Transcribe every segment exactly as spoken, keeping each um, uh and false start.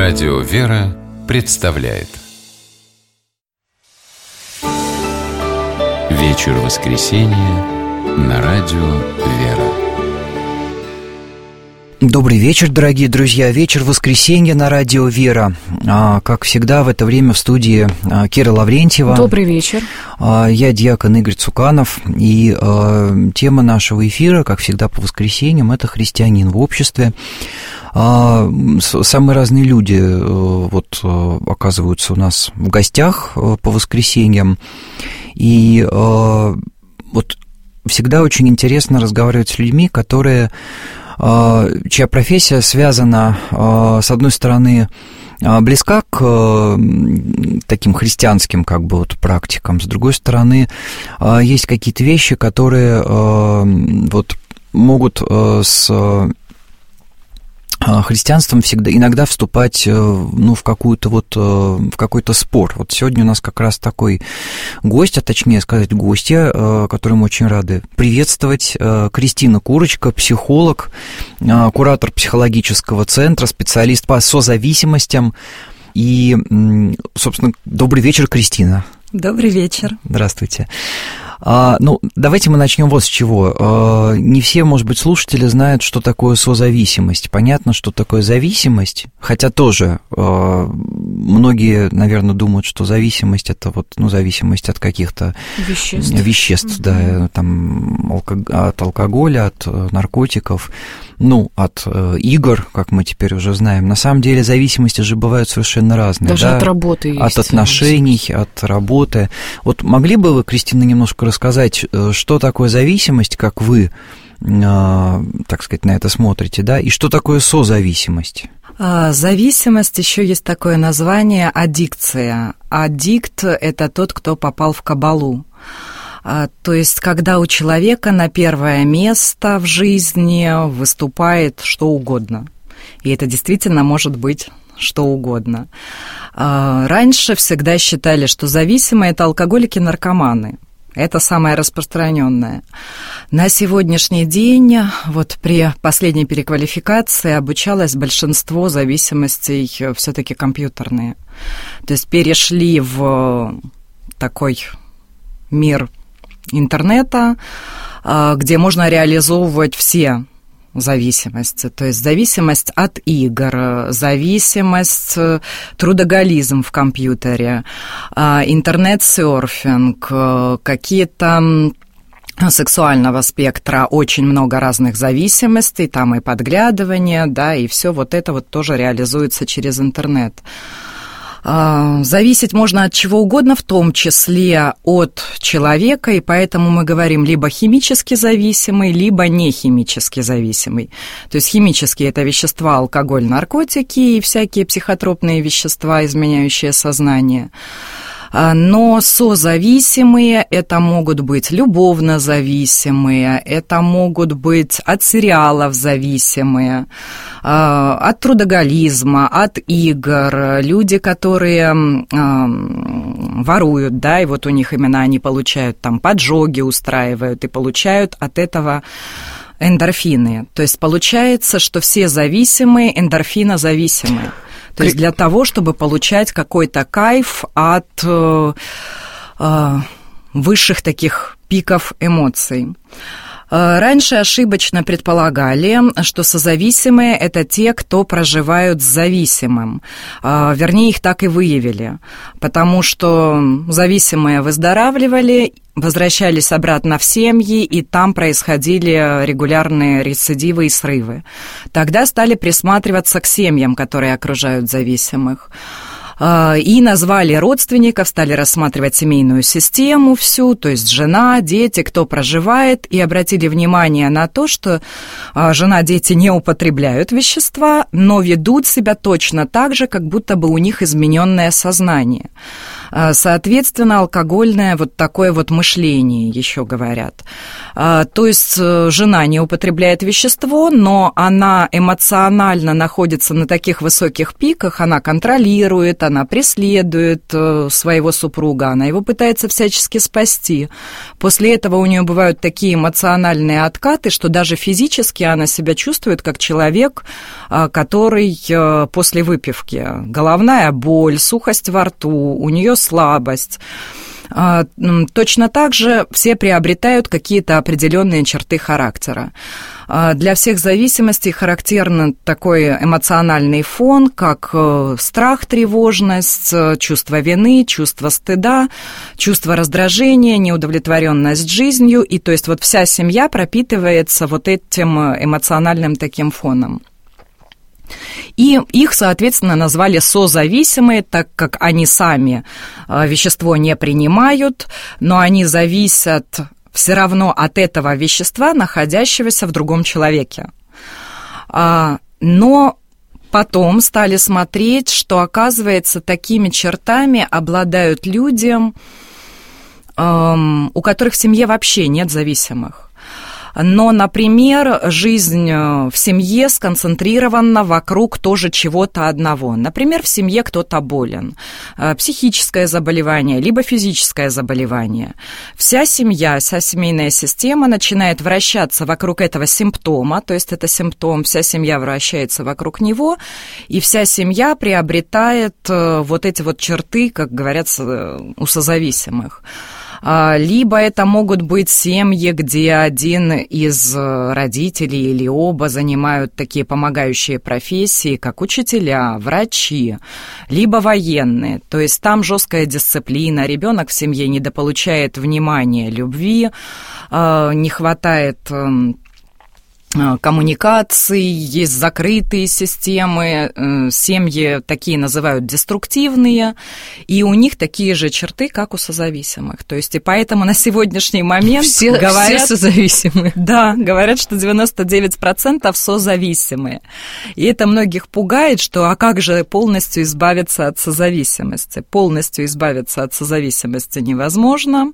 Радио «Вера» представляет Вечер воскресенья на Радио «Вера». Добрый вечер, дорогие друзья. Вечер воскресенья на Радио «Вера». А, как всегда, в это время в студии а, Кира Лаврентьева. Добрый вечер. А, я диакон Игорь Цуканов. И а, тема нашего эфира, как всегда по воскресеньям, это христианин в обществе. А, самые разные люди вот, оказываются у нас в гостях по воскресеньям. И а, вот всегда очень интересно разговаривать с людьми, которые... чья профессия связана, с одной стороны, близка к таким христианским как бы вот практикам, с другой стороны, есть какие-то вещи, которые вот могут с христианством всегда, иногда вступать, ну, в какую-то вот, в какой-то спор. Вот сегодня у нас как раз такой гость, а точнее сказать гостья, которую мы очень рады приветствовать, Кристина Курочка, психолог, куратор психологического центра, специалист по созависимостям. И, собственно, добрый вечер, Кристина. Добрый вечер. Здравствуйте. А, ну, давайте мы начнем вот с чего. А, не все, может быть, слушатели знают, что такое созависимость. Понятно, что такое зависимость, хотя тоже а, многие, наверное, думают, что зависимость – это вот, ну, зависимость от каких-то веществ, веществ mm-hmm. да, там, алко- от алкоголя, от наркотиков, ну, от э, игр, как мы теперь уже знаем. На самом деле зависимости же бывают совершенно разные. Даже да? от работы есть. От отношений, от работы. Вот могли бы вы, Кристина, немножко рассказать, что такое зависимость, как вы, э, так сказать, на это смотрите, да, и что такое созависимость? Зависимость, еще есть такое название – аддикция. Аддикт – это тот, кто попал в кабалу. То есть, когда у человека на первое место в жизни выступает что угодно. И это действительно может быть что угодно. Раньше всегда считали, что зависимые – это алкоголики, наркоманы. Это самое распространенное. На сегодняшний день, вот при последней переквалификации, обучалось большинство зависимостей все-таки компьютерные. То есть перешли в такой мир интернета, где можно реализовывать все зависимости, то есть зависимость от игр, зависимость, трудоголизм в компьютере, интернет-серфинг, какие-то сексуального спектра, очень много разных зависимостей, там и подглядывание, да, и все вот это вот тоже реализуется через интернет. Зависеть можно от чего угодно, в том числе от человека, и поэтому мы говорим либо химически зависимый, либо не химически зависимый. То есть химические – это вещества, алкоголь, наркотики и всякие психотропные вещества, изменяющие сознание. Но созависимые – это могут быть любовно зависимые, это могут быть от сериалов зависимые, от трудоголизма, от игр, люди, которые воруют, да, и вот у них именно они получают там поджоги, устраивают и получают от этого эндорфины. То есть получается, что все зависимые эндорфинозависимые. То есть для того, чтобы получать какой-то кайф от э, э, высших таких пиков эмоций. Раньше ошибочно предполагали, что созависимые – это те, кто проживают с зависимым. Вернее, их так и выявили, потому что зависимые выздоравливали, возвращались обратно в семьи, и там происходили регулярные рецидивы и срывы. Тогда стали присматриваться к семьям, которые окружают зависимых. И назвали родственников, стали рассматривать семейную систему всю, то есть жена, дети, кто проживает, и обратили внимание на то, что жена, дети не употребляют вещества, но ведут себя точно так же, как будто бы у них измененное сознание. Соответственно, алкогольное вот такое вот мышление, еще говорят. То есть жена не употребляет вещество, но она эмоционально находится на таких высоких пиках, она контролирует, она преследует своего супруга, она его пытается всячески спасти. После этого у нее бывают такие эмоциональные откаты, что даже физически она себя чувствует как человек, который после выпивки. Головная боль, сухость во рту, у нее слабость. Точно так же все приобретают какие-то определенные черты характера. Для всех зависимостей характерен такой эмоциональный фон, как страх, тревожность, чувство вины, чувство стыда, чувство раздражения, неудовлетворенность жизнью. И то есть вот вся семья пропитывается вот этим эмоциональным таким фоном. И их, соответственно, назвали созависимые, так как они сами вещество не принимают, но они зависят все равно от этого вещества, находящегося в другом человеке. Но потом стали смотреть, что, оказывается, такими чертами обладают люди, у которых в семье вообще нет зависимых. Но, например, жизнь в семье сконцентрирована вокруг тоже чего-то одного. Например, в семье кто-то болен, психическое заболевание, либо физическое заболевание. Вся семья, вся семейная система начинает вращаться вокруг этого симптома, то есть это симптом, вся семья вращается вокруг него, и вся семья приобретает вот эти вот черты, как говорят, у созависимых. Либо это могут быть семьи, где один из родителей или оба занимают такие помогающие профессии, как учителя, врачи, либо военные. То есть там жесткая дисциплина, ребенок в семье недополучает внимания, любви, не хватает коммуникаций, есть закрытые системы, семьи такие называют деструктивные, и у них такие же черты, как у созависимых. То есть и поэтому на сегодняшний момент все, говорят... Все созависимые. Да, говорят, что девяносто девять процентов созависимые. И это многих пугает, что а как же полностью избавиться от созависимости? Полностью избавиться от созависимости невозможно.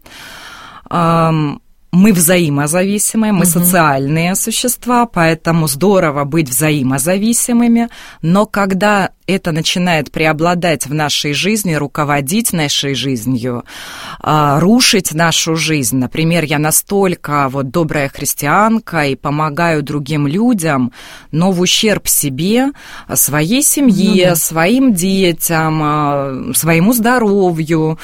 Мы взаимозависимые, мы угу. социальные существа, поэтому здорово быть взаимозависимыми, но когда это начинает преобладать в нашей жизни, руководить нашей жизнью, рушить нашу жизнь, например, я настолько вот добрая христианка и помогаю другим людям, но в ущерб себе, своей семье, ну, да. своим детям, своему здоровью,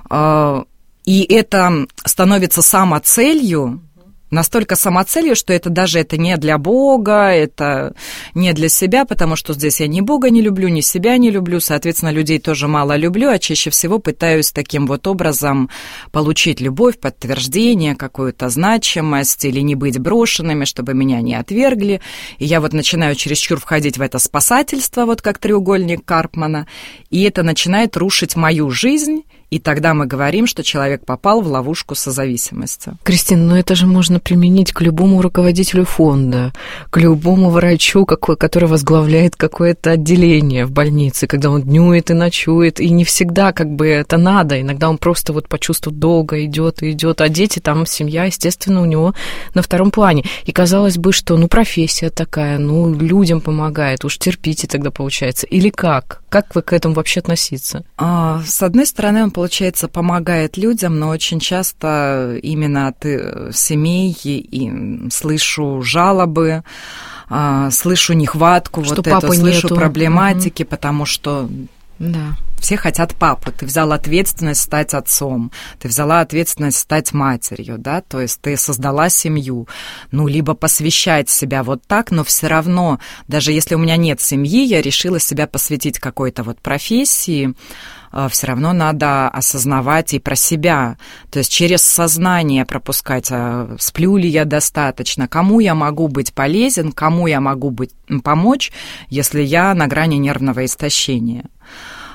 и это становится самоцелью, настолько самоцелью, что это даже это не для Бога, это не для себя, потому что здесь я ни Бога не люблю, ни себя не люблю, соответственно, людей тоже мало люблю, а чаще всего пытаюсь таким вот образом получить любовь, подтверждение, какую-то значимость или не быть брошенными, чтобы меня не отвергли. И я вот начинаю чересчур входить в это спасательство, вот как треугольник Карпмана, и это начинает рушить мою жизнь. И тогда мы говорим, что человек попал в ловушку созависимости. Кристина, ну это же можно применить к любому руководителю фонда, к любому врачу, какой, который возглавляет какое-то отделение в больнице, когда он днюет и ночует, и не всегда как бы это надо. Иногда он просто вот по чувству долга идет и идет, а дети там, семья, естественно, у него на втором плане. И казалось бы, что ну профессия такая, ну людям помогает, уж терпите тогда получается. Или как? Как вы к этому вообще относиться? А, с одной стороны, он, получается, помогает людям, но очень часто именно от семей и слышу жалобы, а, слышу нехватку, что вот это, слышу нету. Проблематики, угу. потому что... Да. Все хотят папу. Ты взял ответственность стать отцом, ты взяла ответственность стать матерью, да, то есть ты создала семью. Ну, либо посвящать себя вот так, но все равно, даже если у меня нет семьи, я решила себя посвятить какой-то вот профессии, все равно надо осознавать и про себя, то есть через сознание пропускать, сплю ли я достаточно, кому я могу быть полезен, кому я могу быть, помочь, если я на грани нервного истощения.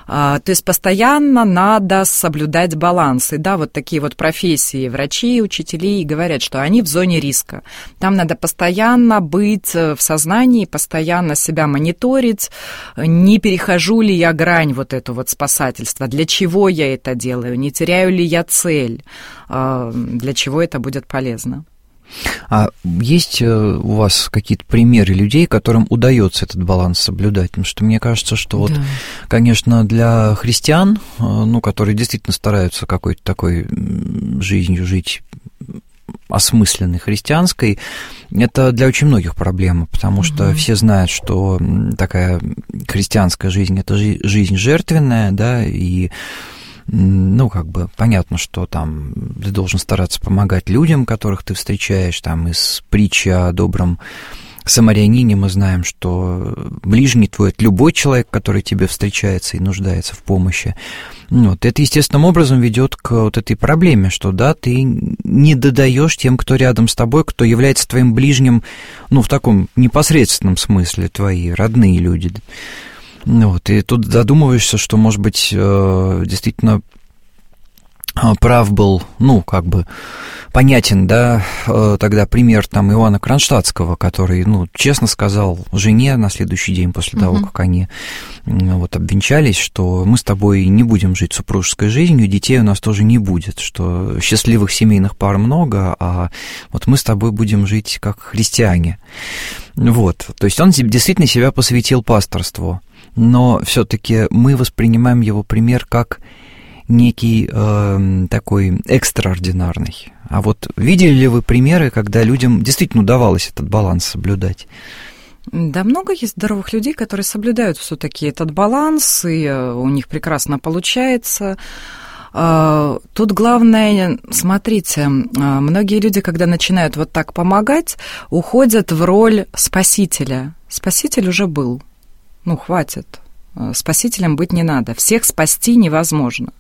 То есть постоянно надо соблюдать баланс. И да, вот такие вот профессии, врачи, учителей говорят, что они в зоне риска. Там надо постоянно быть в сознании, постоянно себя мониторить, не перехожу ли я грань вот эту вот спасательства, для чего я это делаю, не теряю ли я цель, для чего это будет полезно. А есть у вас какие-то примеры людей, которым удается этот баланс соблюдать? Потому что мне кажется, что вот, да. конечно, для христиан, ну, которые действительно стараются какой-то такой жизнью жить осмысленной, христианской, это для очень многих проблема, потому что угу. все знают, что такая христианская жизнь – это жизнь жертвенная, да, и ну, как бы понятно, что там ты должен стараться помогать людям, которых ты встречаешь, там из притчи о добром самарянине мы знаем, что ближний твой – это любой человек, который тебе встречается и нуждается в помощи. Вот. Это естественным образом ведет к вот этой проблеме, что, да, ты не додаешь тем, кто рядом с тобой, кто является твоим ближним, ну, в таком непосредственном смысле, твои родные люди. Вот, и тут задумываешься, что, может быть, действительно прав был, ну, как бы понятен, да, тогда пример там Иоанна Кронштадтского, который, ну, честно сказал жене на следующий день после того, uh-huh. как они вот обвенчались, что мы с тобой не будем жить супружеской жизнью, детей у нас тоже не будет, что счастливых семейных пар много, а вот мы с тобой будем жить как христиане. Вот, то есть он действительно себя посвятил пасторству, но все-таки мы воспринимаем его пример как некий э, такой экстраординарный. А вот видели ли вы примеры, когда людям действительно удавалось этот баланс соблюдать? Да, много есть здоровых людей, которые соблюдают все-таки этот баланс, и у них прекрасно получается. Тут главное, смотрите, многие люди, когда начинают вот так помогать, уходят в роль спасителя. Спаситель уже был. Ну, хватит. Спасителем быть не надо. Всех спасти невозможно.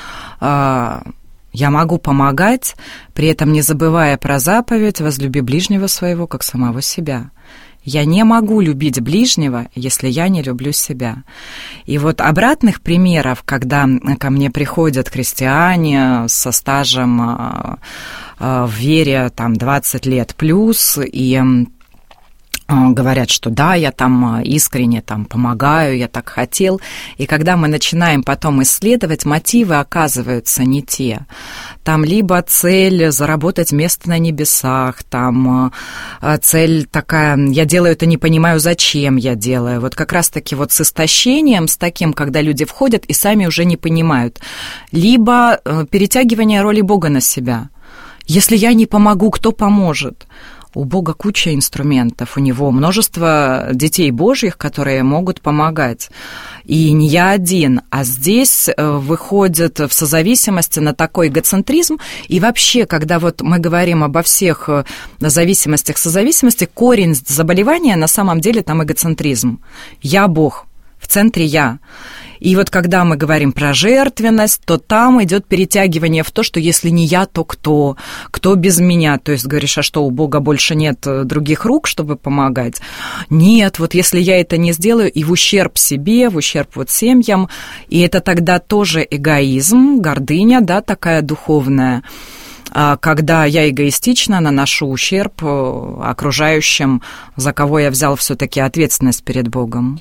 Я могу помогать, при этом не забывая про заповедь «возлюби ближнего своего, как самого себя». Я не могу любить ближнего, если я не люблю себя. И вот обратных примеров, когда ко мне приходят христиане со стажем в вере там, двадцать лет плюс, и говорят, что да, я там искренне там помогаю, я так хотел. И когда мы начинаем потом исследовать, мотивы оказываются не те. Там либо цель заработать место на небесах, там цель такая, я делаю это, не понимаю, зачем я делаю. Вот как раз-таки вот с истощением, с таким, когда люди входят и сами уже не понимают. Либо перетягивание роли Бога на себя. Если я не помогу, кто поможет? У Бога куча инструментов, у Него множество детей Божьих, которые могут помогать. И не я один, а здесь выходит в созависимости на такой эгоцентризм. И вообще, когда вот мы говорим обо всех зависимостях, созависимости, корень заболевания на самом деле там эгоцентризм. Я Бог, в центре я. И вот когда мы говорим про жертвенность, то там идет перетягивание в то, что если не я, то кто? Кто без меня? То есть говоришь, а что, у Бога больше нет других рук, чтобы помогать? Нет, вот если я это не сделаю, и в ущерб себе, в ущерб вот семьям, и это тогда тоже эгоизм, гордыня, да, такая духовная, когда я эгоистично наношу ущерб окружающим, за кого я взял все-таки ответственность перед Богом.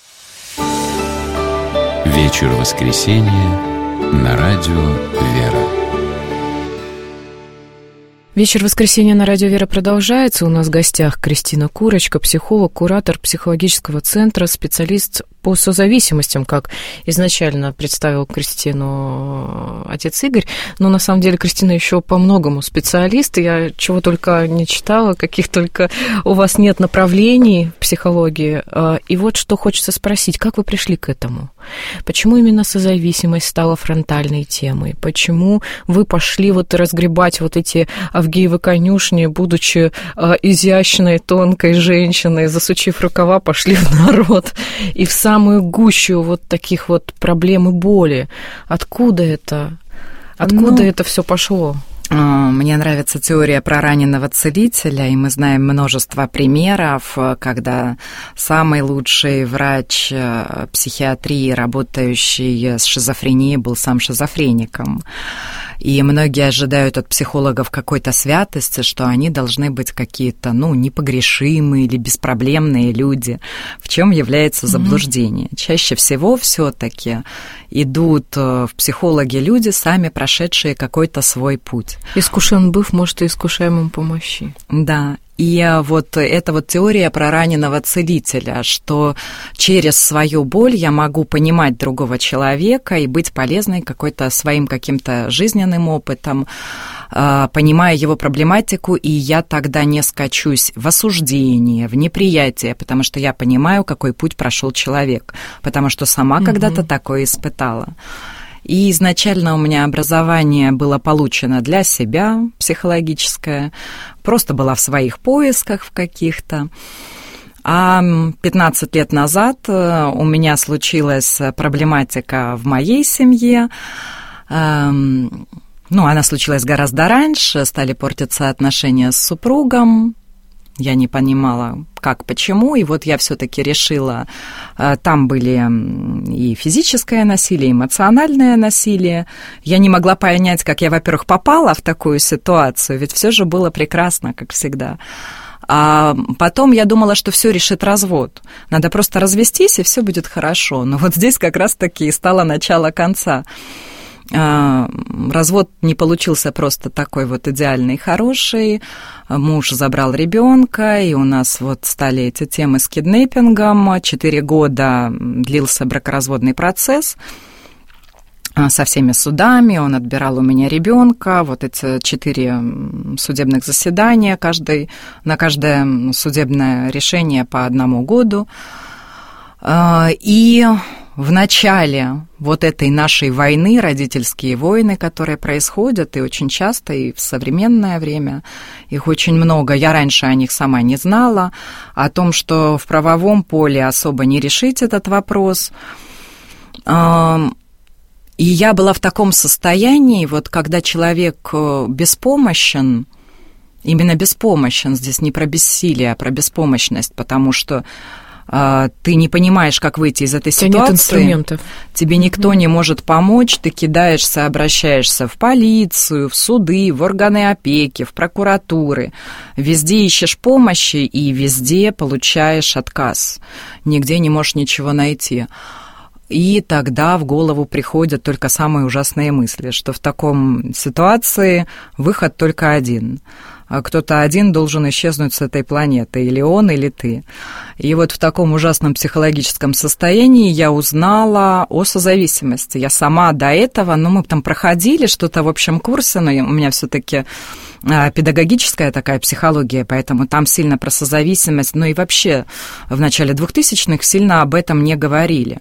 Вечер воскресенья на радио «Вера». Вечер воскресенья на радио «Вера» продолжается. У нас в гостях Кристина Курочка, психолог, куратор психологического центра, специалист по созависимостям, как изначально представил Кристину отец Игорь. Но на самом деле Кристина еще по многому специалист. Я чего только не читала, каких только у вас нет направлений в психологии. И вот что хочется спросить, как вы пришли к этому? Почему именно созависимость стала фронтальной темой? Почему вы пошли вот разгребать вот эти Авгиевы конюшни, будучи изящной, тонкой женщиной, засучив рукава, пошли в народ и в самую гущу вот таких вот проблем и боли? Откуда это? Откуда ну, это все пошло? Мне нравится теория про раненого целителя, и мы знаем множество примеров, когда самый лучший врач психиатрии, работающий с шизофренией, был сам шизофреником. И многие ожидают от психологов какой-то святости, что они должны быть какие-то, ну, непогрешимые или беспроблемные люди, в чем является заблуждение. Mm-hmm. Чаще всего все-таки идут в психологи люди, сами прошедшие какой-то свой путь. Искушен быв, может, и искушаемым помощи. Да. И вот эта вот теория про раненого целителя, что через свою боль я могу понимать другого человека и быть полезной какой-то своим каким-то жизненным опытом, понимая его проблематику, и я тогда не скачусь в осуждение, в неприятие, потому что я понимаю, какой путь прошел человек, потому что сама mm-hmm. когда-то такое испытала. И изначально у меня образование было получено для себя, психологическое, просто была в своих поисках в каких-то. А пятнадцать лет назад у меня случилась проблематика в моей семье. Ну, она случилась гораздо раньше, стали портиться отношения с супругом. Я не понимала, как, почему, и вот я все-таки решила, там были и физическое насилие, и эмоциональное насилие. Я не могла понять, как я, во-первых, попала в такую ситуацию, ведь все же было прекрасно, как всегда. А потом я думала, что все решит развод. Надо просто развестись, и все будет хорошо. Но вот здесь как раз-таки и стало начало конца. Развод не получился просто такой вот идеальный, хороший. Муж забрал ребенка, и у нас вот стали эти темы с киднеппингом. Четыре года длился бракоразводный процесс со всеми судами. Он отбирал у меня ребенка. Вот эти четыре судебных заседания, каждый, на каждое судебное решение по одному году. И в начале вот этой нашей войны, родительские войны, которые происходят, и очень часто, и в современное время, их очень много. Я раньше о них сама не знала, о том, что в правовом поле особо не решить этот вопрос. И я была в таком состоянии, вот когда человек беспомощен, именно беспомощен, здесь не про бессилие, а про беспомощность, потому что ты не понимаешь, как выйти из этой ситуации. Нет инструментов. Тебе никто mm-hmm. не может помочь, ты кидаешься, обращаешься в полицию, в суды, в органы опеки, в прокуратуры. Везде ищешь помощи и везде получаешь отказ. Нигде не можешь ничего найти. И тогда в голову приходят только самые ужасные мысли, что в таком ситуации выход только один. Кто-то один должен исчезнуть с этой планеты, или он, или ты. И вот в таком ужасном психологическом состоянии я узнала о созависимости. Я сама до этого, ну, мы там проходили что-то в общем курсе, но у меня все-таки педагогическая такая психология, поэтому там сильно про созависимость, ну и вообще в начале двухтысячных сильно об этом не говорили.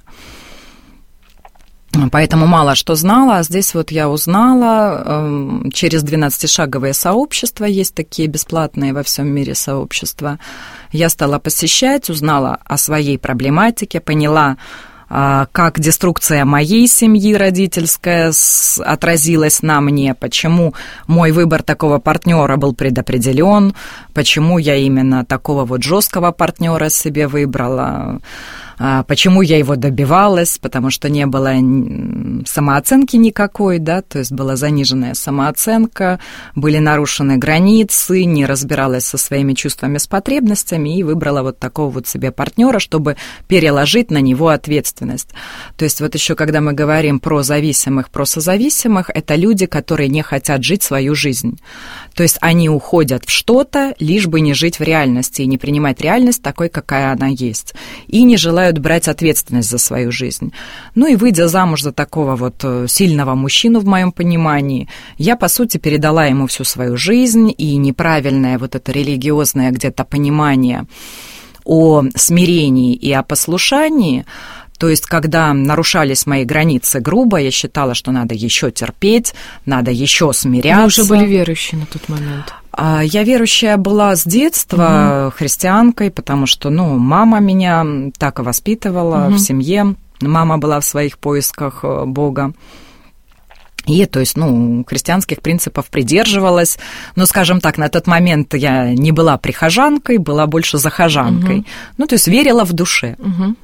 Поэтому мало что знала, а здесь вот я узнала, через двенадцатишаговые сообщества, есть такие бесплатные во всем мире сообщества, я стала посещать, узнала о своей проблематике, поняла, как деструкция моей семьи родительская отразилась на мне, почему мой выбор такого партнера был предопределен, почему я именно такого вот жесткого партнера себе выбрала. Почему я его добивалась? Потому что не было самооценки никакой, да, то есть была заниженная самооценка, были нарушены границы, не разбиралась со своими чувствами, с потребностями и выбрала вот такого вот себе партнера, чтобы переложить на него ответственность. То есть вот еще когда мы говорим про зависимых, про созависимых, это люди, которые не хотят жить свою жизнь. То есть они уходят в что-то, лишь бы не жить в реальности и не принимать реальность такой, какая она есть, и не желают брать ответственность за свою жизнь. Ну и выйдя замуж за такого вот сильного мужчину, в моем понимании, я, по сути, передала ему всю свою жизнь, и неправильное вот это религиозное где-то понимание о смирении и о послушании, то есть, когда нарушались мои границы грубо, я считала, что надо еще терпеть, надо еще смиряться. Вы уже были верующие на тот момент? Я верующая была с детства, угу. христианкой, потому что, ну, мама меня так и воспитывала угу. в семье. Мама была в своих поисках Бога. И, то есть, ну, христианских принципов придерживалась. Но, скажем так, на тот момент я не была прихожанкой, была больше захожанкой. Угу. Ну, то есть, верила в душе. Угу.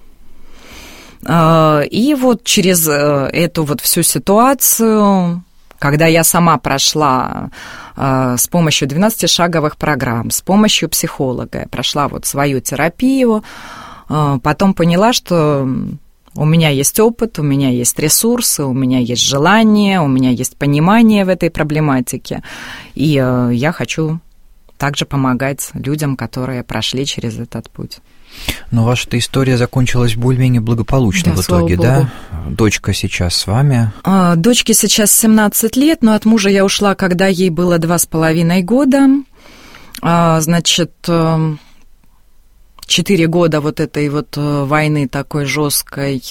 И вот через эту вот всю ситуацию, когда я сама прошла с помощью двенадцатишаговых программ, с помощью психолога, прошла вот свою терапию, потом поняла, что у меня есть опыт, у меня есть ресурсы, у меня есть желание, у меня есть понимание в этой проблематике, и я хочу также помогать людям, которые прошли через этот путь. Но ваша-то история закончилась более-менее благополучно, да, в итоге, да? Дочка сейчас с вами? А, дочке сейчас семнадцать лет, но от мужа я ушла, когда ей было два с половиной года. А, значит, четыре года вот этой вот войны такой жесткой,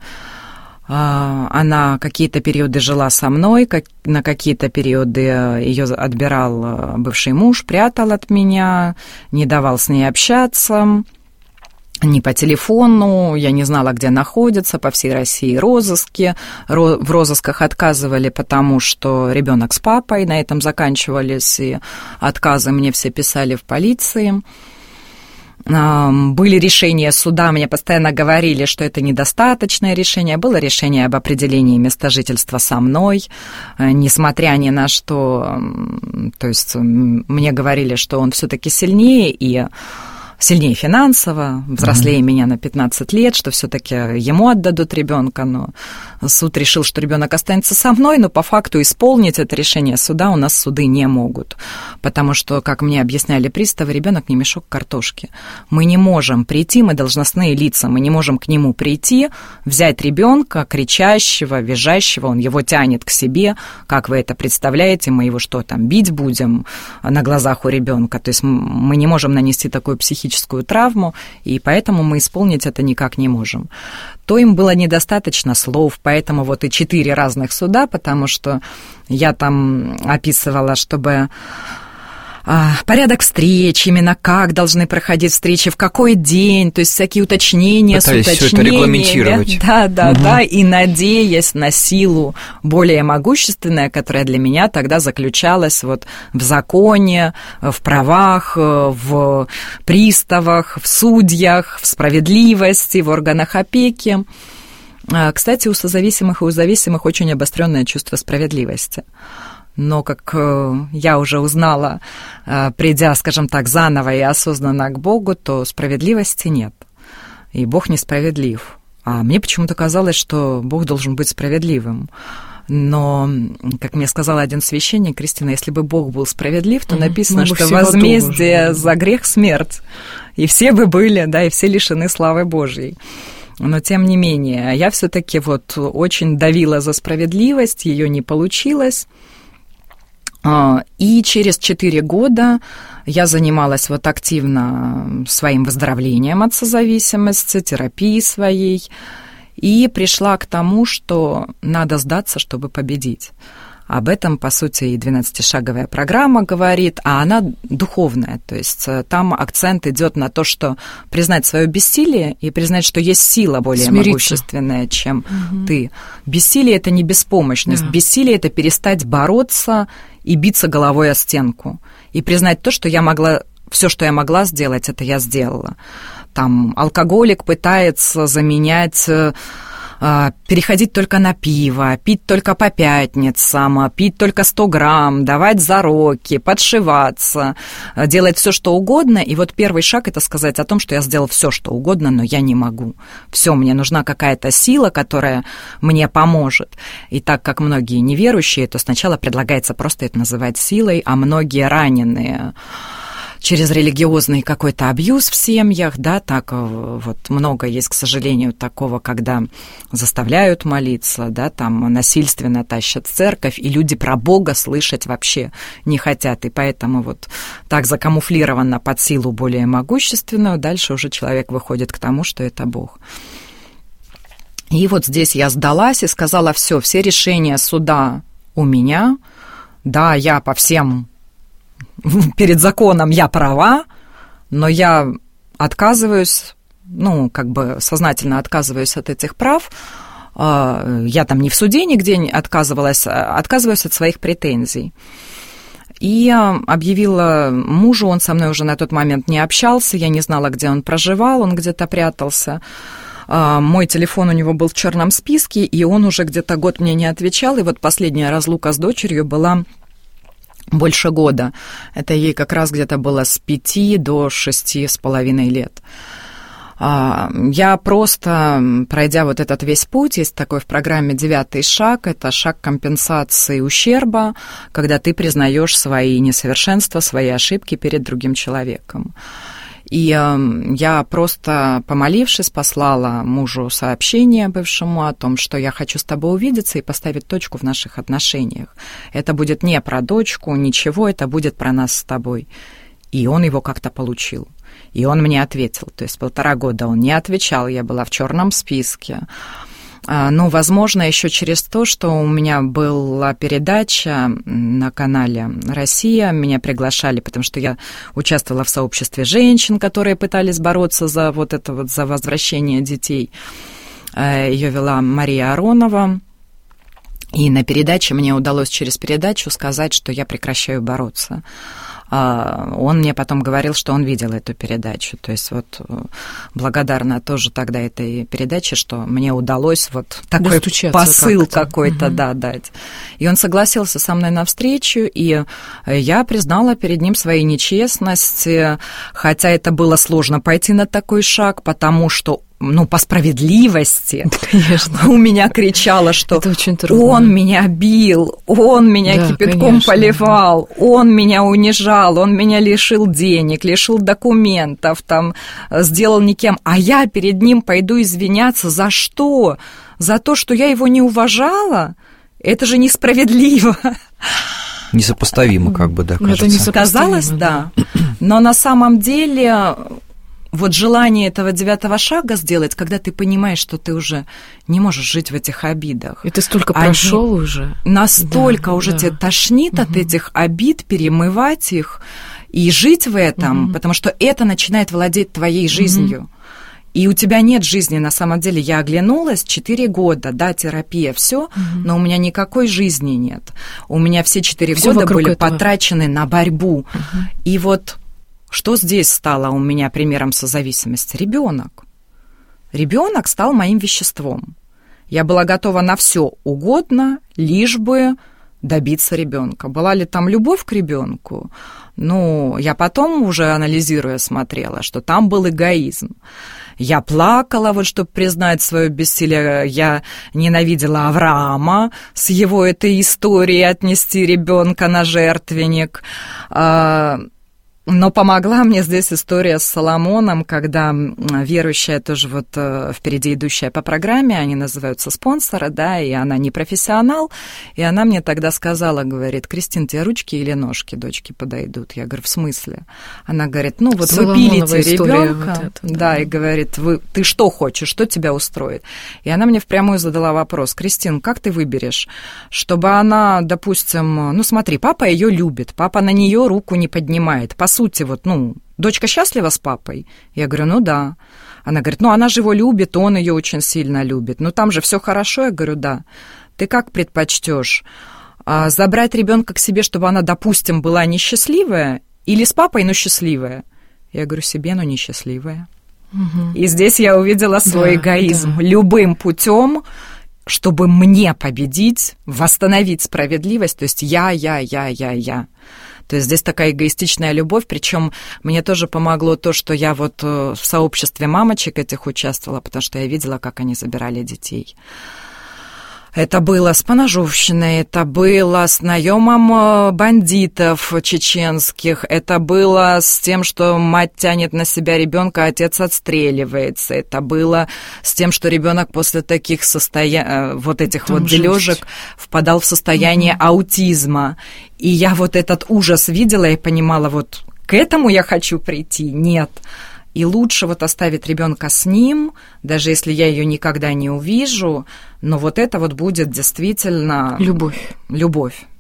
она какие-то периоды жила со мной, как, на какие-то периоды ее отбирал бывший муж, прятал от меня, не давал с ней общаться. Не по телефону, я не знала, где находится, по всей России розыски. В розысках отказывали, потому что ребенок с папой, на этом заканчивались, и отказы мне все писали в полиции. Были решения суда, мне постоянно говорили, что это недостаточное решение. Было решение об определении места жительства со мной, несмотря ни на что. То есть мне говорили, что он все-таки сильнее, и сильнее финансово, взрослее mm-hmm. меня на пятнадцать лет, что все-таки ему отдадут ребенка, но суд решил, что ребенок останется со мной, но по факту исполнить это решение суда у нас суды не могут, потому что, как мне объясняли приставы, ребенок не мешок картошки. Мы не можем прийти, мы должностные лица, мы не можем к нему прийти, взять ребенка кричащего, визжащего, он его тянет к себе, как вы это представляете, мы его что там, бить будем на глазах у ребенка, то есть мы не можем нанести такую психическую травму, и поэтому мы исполнить это никак не можем. То им было недостаточно слов, поэтому вот и четыре разных суда, потому что я там описывала, чтобы порядок встреч, именно как должны проходить встречи, в какой день, то есть всякие уточнения, пытались с уточнениями. Все это регламентировать. Да, да, угу. да, и надеясь на силу более могущественную, которая для меня тогда заключалась вот в законе, в правах, в приставах, в судьях, в справедливости, в органах опеки. Кстати, у созависимых и у зависимых очень обостренное чувство справедливости. Но, как я уже узнала, придя, скажем так, заново и осознанно к Богу, то справедливости нет. И Бог несправедлив. А мне почему-то казалось, что Бог должен быть справедливым. Но, как мне сказал один священник, Кристина, если бы Бог был справедлив, то написано, что возмездие за грех — смерть. И все бы были, да, и все лишены славы Божьей. Но, тем не менее, я все-таки вот очень давила за справедливость, ее не получилось. И через четыре года я занималась вот активно своим выздоровлением от созависимости, терапией своей, и пришла к тому, что надо сдаться, чтобы победить. Об этом, по сути, и двенадцатишаговая программа говорит, а она духовная, то есть там акцент идет на то, что признать свое бессилие и признать, что есть сила более Смириться. могущественная, чем угу. ты. Бессилие — это не беспомощность, да. Бессилие — это перестать бороться и биться головой о стенку, и признать то, что я могла, все, что я могла сделать, это я сделала. Там алкоголик пытается заменять... переходить только на пиво, пить только по пятницам, пить только сто грамм, давать зароки, подшиваться, делать все, что угодно. И вот первый шаг — это сказать о том, что я сделал все, что угодно, но я не могу. Все, мне нужна какая-то сила, которая мне поможет. И так как многие неверующие, то сначала предлагается просто это называть силой, а многие раненые через религиозный какой-то абьюз в семьях, да, так вот много есть, к сожалению, такого, когда заставляют молиться, да, там насильственно тащат в церковь, и люди про Бога слышать вообще не хотят, и поэтому вот так закамуфлированно под силу более могущественную, дальше уже человек выходит к тому, что это Бог. И вот здесь я сдалась и сказала: все, все решения суда у меня, да, я по всем перед законом я права, но я отказываюсь, ну, как бы сознательно отказываюсь от этих прав, Я там не в суде нигде отказывалась, отказываюсь от своих претензий. И объявила мужу, он со мной уже на тот момент не общался, я не знала, где он проживал, он где-то прятался. Мой телефон у него был в черном списке, и он уже где-то год мне не отвечал, и вот последняя разлука с дочерью была больше года. Это ей как раз где-то было с пяти до шести с половиной лет. Я просто, пройдя вот этот весь путь, есть такой в программе девятый шаг, это шаг компенсации ущерба, когда ты признаешь свои несовершенства, свои ошибки перед другим человеком. И я просто, помолившись, послала мужу сообщение бывшему о том, что я хочу с тобой увидеться и поставить точку в наших отношениях. Это будет не про дочку, ничего, это будет про нас с тобой. И он его как-то получил. И он мне ответил. То есть полтора года он не отвечал, я была в черном списке. Ну, возможно, еще через то, что у меня была передача на канале «Россия», меня приглашали, потому что я участвовала в сообществе женщин, которые пытались бороться за вот это вот, за возвращение детей. Ее вела Мария Аронова. И на передаче мне удалось через передачу сказать, что я прекращаю бороться. Он мне потом говорил, что он видел эту передачу. То есть вот благодарна тоже тогда этой передаче, что мне удалось вот такой посыл какой-то, угу. да, дать. И он согласился со мной на встречу, и я признала перед ним свои нечестности, хотя это было сложно пойти на такой шаг, потому что ну, по справедливости, конечно. У меня кричало, что он меня бил, он меня да, кипятком конечно. Поливал, он меня унижал, он меня лишил денег, лишил документов, там, сделал никем, а я перед ним пойду извиняться за что? За то, что я его не уважала? Это же несправедливо. Несопоставимо, как бы, да, кажется. Это не казалось, да. Но на самом деле... Вот желание этого девятого шага сделать, когда ты понимаешь, что ты уже не можешь жить в этих обидах. И ты столько Они... прошел уже. Настолько да, уже да. тебя тошнит угу. от этих обид, перемывать их и жить в этом, угу. потому что это начинает владеть твоей жизнью. Угу. И у тебя нет жизни, на самом деле. Я оглянулась, четыре года, да, терапия, все, угу. но у меня никакой жизни нет. У меня все четыре года были этого. Потрачены на борьбу. Угу. И вот... Что здесь стало у меня примером созависимости? Ребенок. Ребенок стал моим веществом. Я была готова на все угодно, лишь бы добиться ребенка. Была ли там любовь к ребенку? Ну, я потом уже анализируя смотрела, что там был эгоизм. Я плакала, вот чтобы признать свое бессилие. Я ненавидела Авраама с его этой историей отнести ребенка на жертвенник. Но помогла мне здесь история с Соломоном, когда верующая тоже вот впереди идущая по программе, они называются спонсоры, да, и она не профессионал, и она мне тогда сказала, говорит: Кристин, тебе ручки или ножки дочки подойдут? Я говорю, в смысле? Она говорит, ну вот вы пилите ребенка, вот это, да. да, и говорит, вы, ты что хочешь, что тебя устроит? И она мне впрямую задала вопрос: Кристин, как ты выберешь, чтобы она, допустим, ну смотри, папа ее любит, папа на нее руку не поднимает, по сути, вот, ну, дочка счастлива с папой? Я говорю, ну да. Она говорит, ну она же его любит, он ее очень сильно любит. Ну там же все хорошо. Я говорю, да. Ты как предпочтешь? А, забрать ребенка к себе, чтобы она, допустим, была несчастливая, или с папой, но счастливая? Я говорю, себе, но несчастливая. Угу. И здесь я увидела свой да, эгоизм. Да. Любым путем, чтобы мне победить, восстановить справедливость, то есть я, я, я, я, я. То есть здесь такая эгоистичная любовь, причем мне тоже помогло то, что я вот в сообществе мамочек этих участвовала, потому что я видела, как они забирали детей. Это было с поножовщиной, это было с наемом бандитов чеченских, это было с тем, что мать тянет на себя ребенка, отец отстреливается, это было с тем, что ребенок после таких состоя... вот этих Там вот дележек впадал в состояние угу. аутизма. И я вот этот ужас видела и понимала, вот к этому я хочу прийти, нет. И лучше вот оставить ребенка с ним, даже если я ее никогда не увижу, но вот это вот будет действительно... Любовь. Любовь.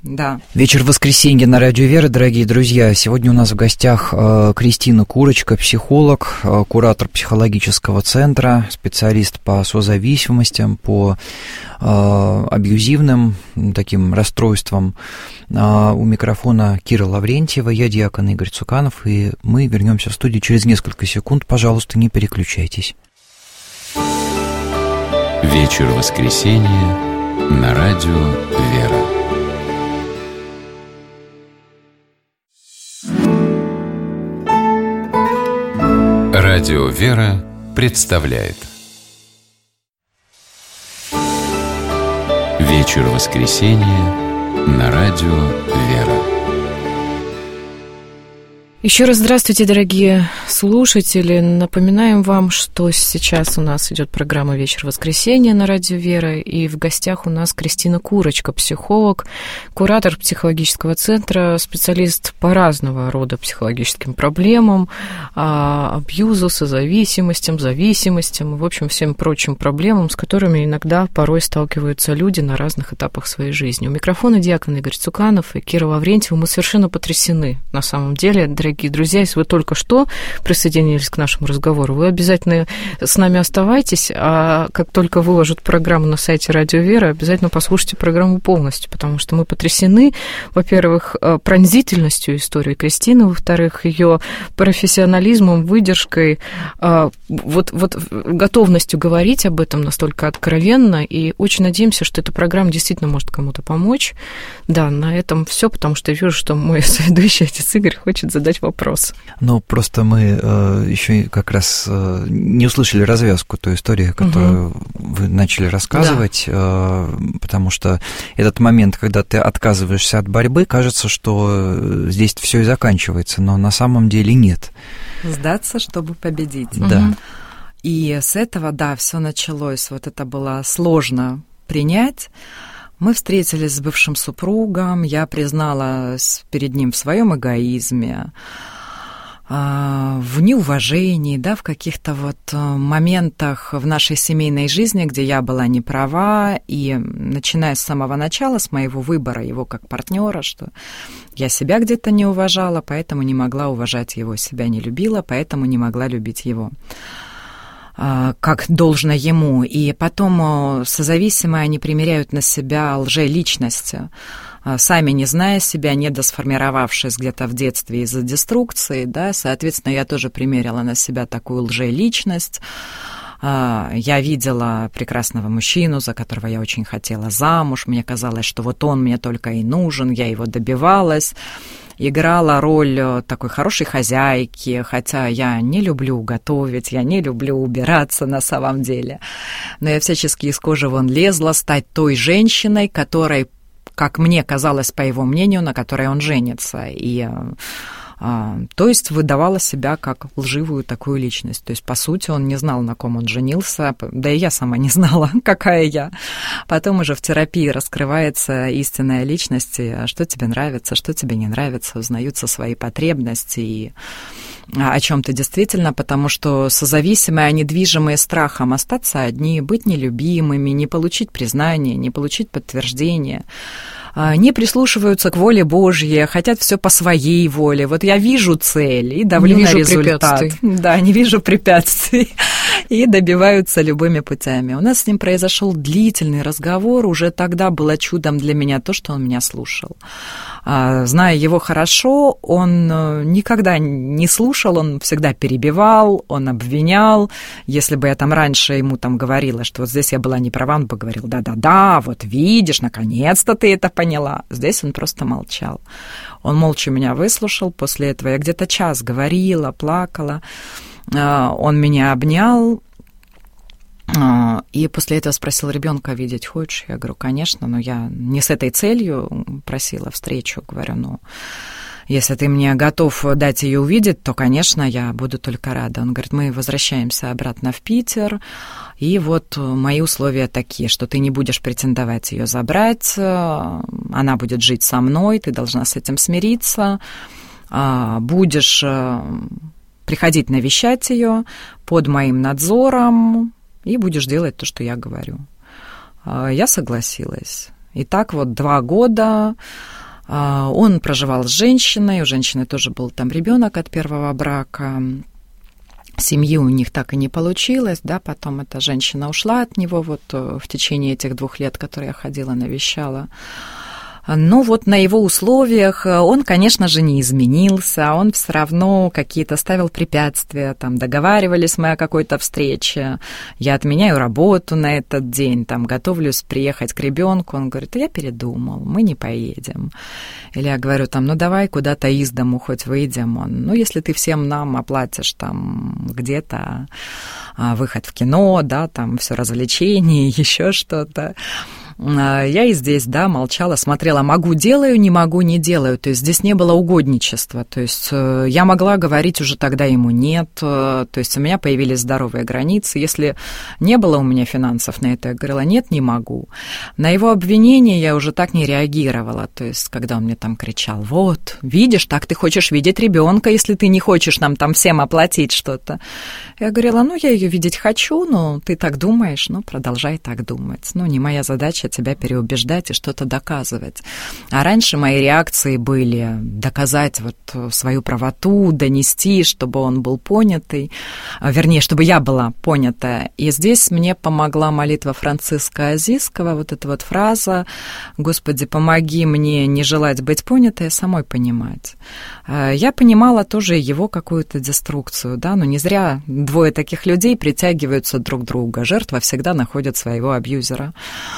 Да. Вечер воскресенья на Радио Вера, дорогие друзья. Сегодня у нас в гостях Кристина Курочка, психолог, куратор психологического центра, специалист по созависимостям, по абьюзивным таким расстройствам. У микрофона Кира Лаврентьева, я диакон Игорь Цуканов, и мы вернемся в студию через несколько секунд. Пожалуйста, не переключайтесь. Вечер воскресенья на Радио Вера. Радио Вера представляет Вечер воскресенья на Радио Вера. Еще раз здравствуйте, дорогие слушатели. Напоминаем вам, что сейчас у нас идет программа «Вечер воскресенья» на Радио Вера, и в гостях у нас Кристина Курочка, психолог, куратор психологического центра, специалист по разного рода психологическим проблемам, абьюзу, созависимостям, зависимостям и, в общем, всем прочим проблемам, с которыми иногда порой сталкиваются люди на разных этапах своей жизни. У микрофона диакон Игорь Цуканов и Кира Лаврентьева. Мы совершенно потрясены, на самом деле, дорогие Дорогие друзья, если вы только что присоединились к нашему разговору, вы обязательно с нами оставайтесь, а как только выложат программу на сайте Радио Вера, обязательно послушайте программу полностью, потому что мы потрясены, во-первых, пронзительностью истории Кристины, во-вторых, ее профессионализмом, выдержкой, вот, вот готовностью говорить об этом настолько откровенно, и очень надеемся, что эта программа действительно может кому-то помочь. Да, на этом все, потому что я вижу, что мой соведущий отец Игорь хочет задать вопрос. Ну, просто мы э, еще как раз э, не услышали развязку той истории, которую угу. вы начали рассказывать, да. э, потому что этот момент, когда ты отказываешься от борьбы, кажется, что здесь все и заканчивается, но на самом деле нет. Сдаться, чтобы победить. Да. Угу. И с этого, да, все началось. Вот это было сложно принять. Мы встретились с бывшим супругом, я призналась перед ним в своем эгоизме, в неуважении, да, в каких-то вот моментах в нашей семейной жизни, где я была не права, и начиная с самого начала, с моего выбора его как партнера, что я себя где-то не уважала, поэтому не могла уважать его, себя не любила, поэтому не могла любить его как должно ему. И потом созависимые, они примеряют на себя лжеличности, сами не зная себя, недосформировавшись где-то в детстве из-за деструкции, да, соответственно, я тоже примерила на себя такую лжеличность. Я видела прекрасного мужчину, за которого я очень хотела замуж, мне казалось, что вот он мне только и нужен, я его добивалась. Играла роль такой хорошей хозяйки, хотя я не люблю готовить, я не люблю убираться на самом деле. Но я всячески из кожи вон лезла стать той женщиной, которой, как мне казалось, по его мнению, на которой он женится. И, а, то есть выдавала себя как лживую такую личность. То есть, по сути, он не знал, на ком он женился, да и я сама не знала, какая я. Потом уже в терапии раскрывается истинная личность, что тебе нравится, что тебе не нравится, узнаются свои потребности и о чем ты действительно, потому что созависимые, они движимые страхом остаться одни, быть нелюбимыми, не получить признания, не получить подтверждения, не прислушиваются к воле Божьей, хотят все по своей воле. Вот я вижу цель и давлю не на результат. Да, не вижу препятствий и добиваются любыми путями. У нас с ним произошел длительный разговор. Уже тогда было чудом для меня то, что он меня слушал. Зная его хорошо, он никогда не слушал, он всегда перебивал, он обвинял. Если бы я там раньше ему там говорила, что вот здесь я была не права, он бы говорил: да-да-да, вот видишь, наконец-то ты это поняла. Здесь он просто молчал. Он молча меня выслушал. После этого я где-то час говорила, плакала. Он меня обнял. И после этого спросил: ребенка видеть хочешь? Я говорю: конечно, но я не с этой целью просила встречу. Говорю: ну, если ты мне готов дать ее увидеть, то, конечно, я буду только рада. Он говорит: мы возвращаемся обратно в Питер, и вот мои условия такие, что ты не будешь претендовать ее забрать, она будет жить со мной, ты должна с этим смириться, будешь приходить навещать ее под моим надзором, и будешь делать то, что я говорю. Я согласилась. И так вот два года он проживал с женщиной, у женщины тоже был там ребенок от первого брака. Семьи у них так и не получилось, да, потом эта женщина ушла от него вот в течение этих двух лет, которые я ходила, навещала. Но вот на его условиях он, конечно же, не изменился, он все равно какие-то ставил препятствия, там, договаривались мы о какой-то встрече, я отменяю работу на этот день, там, готовлюсь приехать к ребенку, он говорит, я передумал, мы не поедем. Или я говорю, там, ну, давай куда-то из дому хоть выйдем, он, ну, если ты всем нам оплатишь, там, где-то выход в кино, да, там, все развлечения, еще что-то. Я и здесь, да, молчала, смотрела, могу, делаю, не могу, не делаю. То есть здесь не было угодничества. То есть я могла говорить уже тогда ему нет. То есть у меня появились здоровые границы. Если не было у меня финансов на это, я говорила, нет, не могу. На его обвинение я уже так не реагировала. То есть когда он мне там кричал, вот, видишь, так ты хочешь видеть ребенка, если ты не хочешь нам там всем оплатить что-то. Я говорила, ну, я ее видеть хочу, но ты так думаешь, ну, продолжай так думать. Ну, не моя задача тебя переубеждать и что-то доказывать. А раньше мои реакции были доказать вот свою правоту, донести, чтобы он был понятый, вернее, чтобы я была понятая. И здесь мне помогла молитва Франциска Азийского, вот эта вот фраза «Господи, помоги мне не желать быть понятой, а самой понимать». Я понимала тоже его какую-то деструкцию, да, но не зря двое таких людей притягиваются друг к другу. Жертва всегда находит своего абьюзера.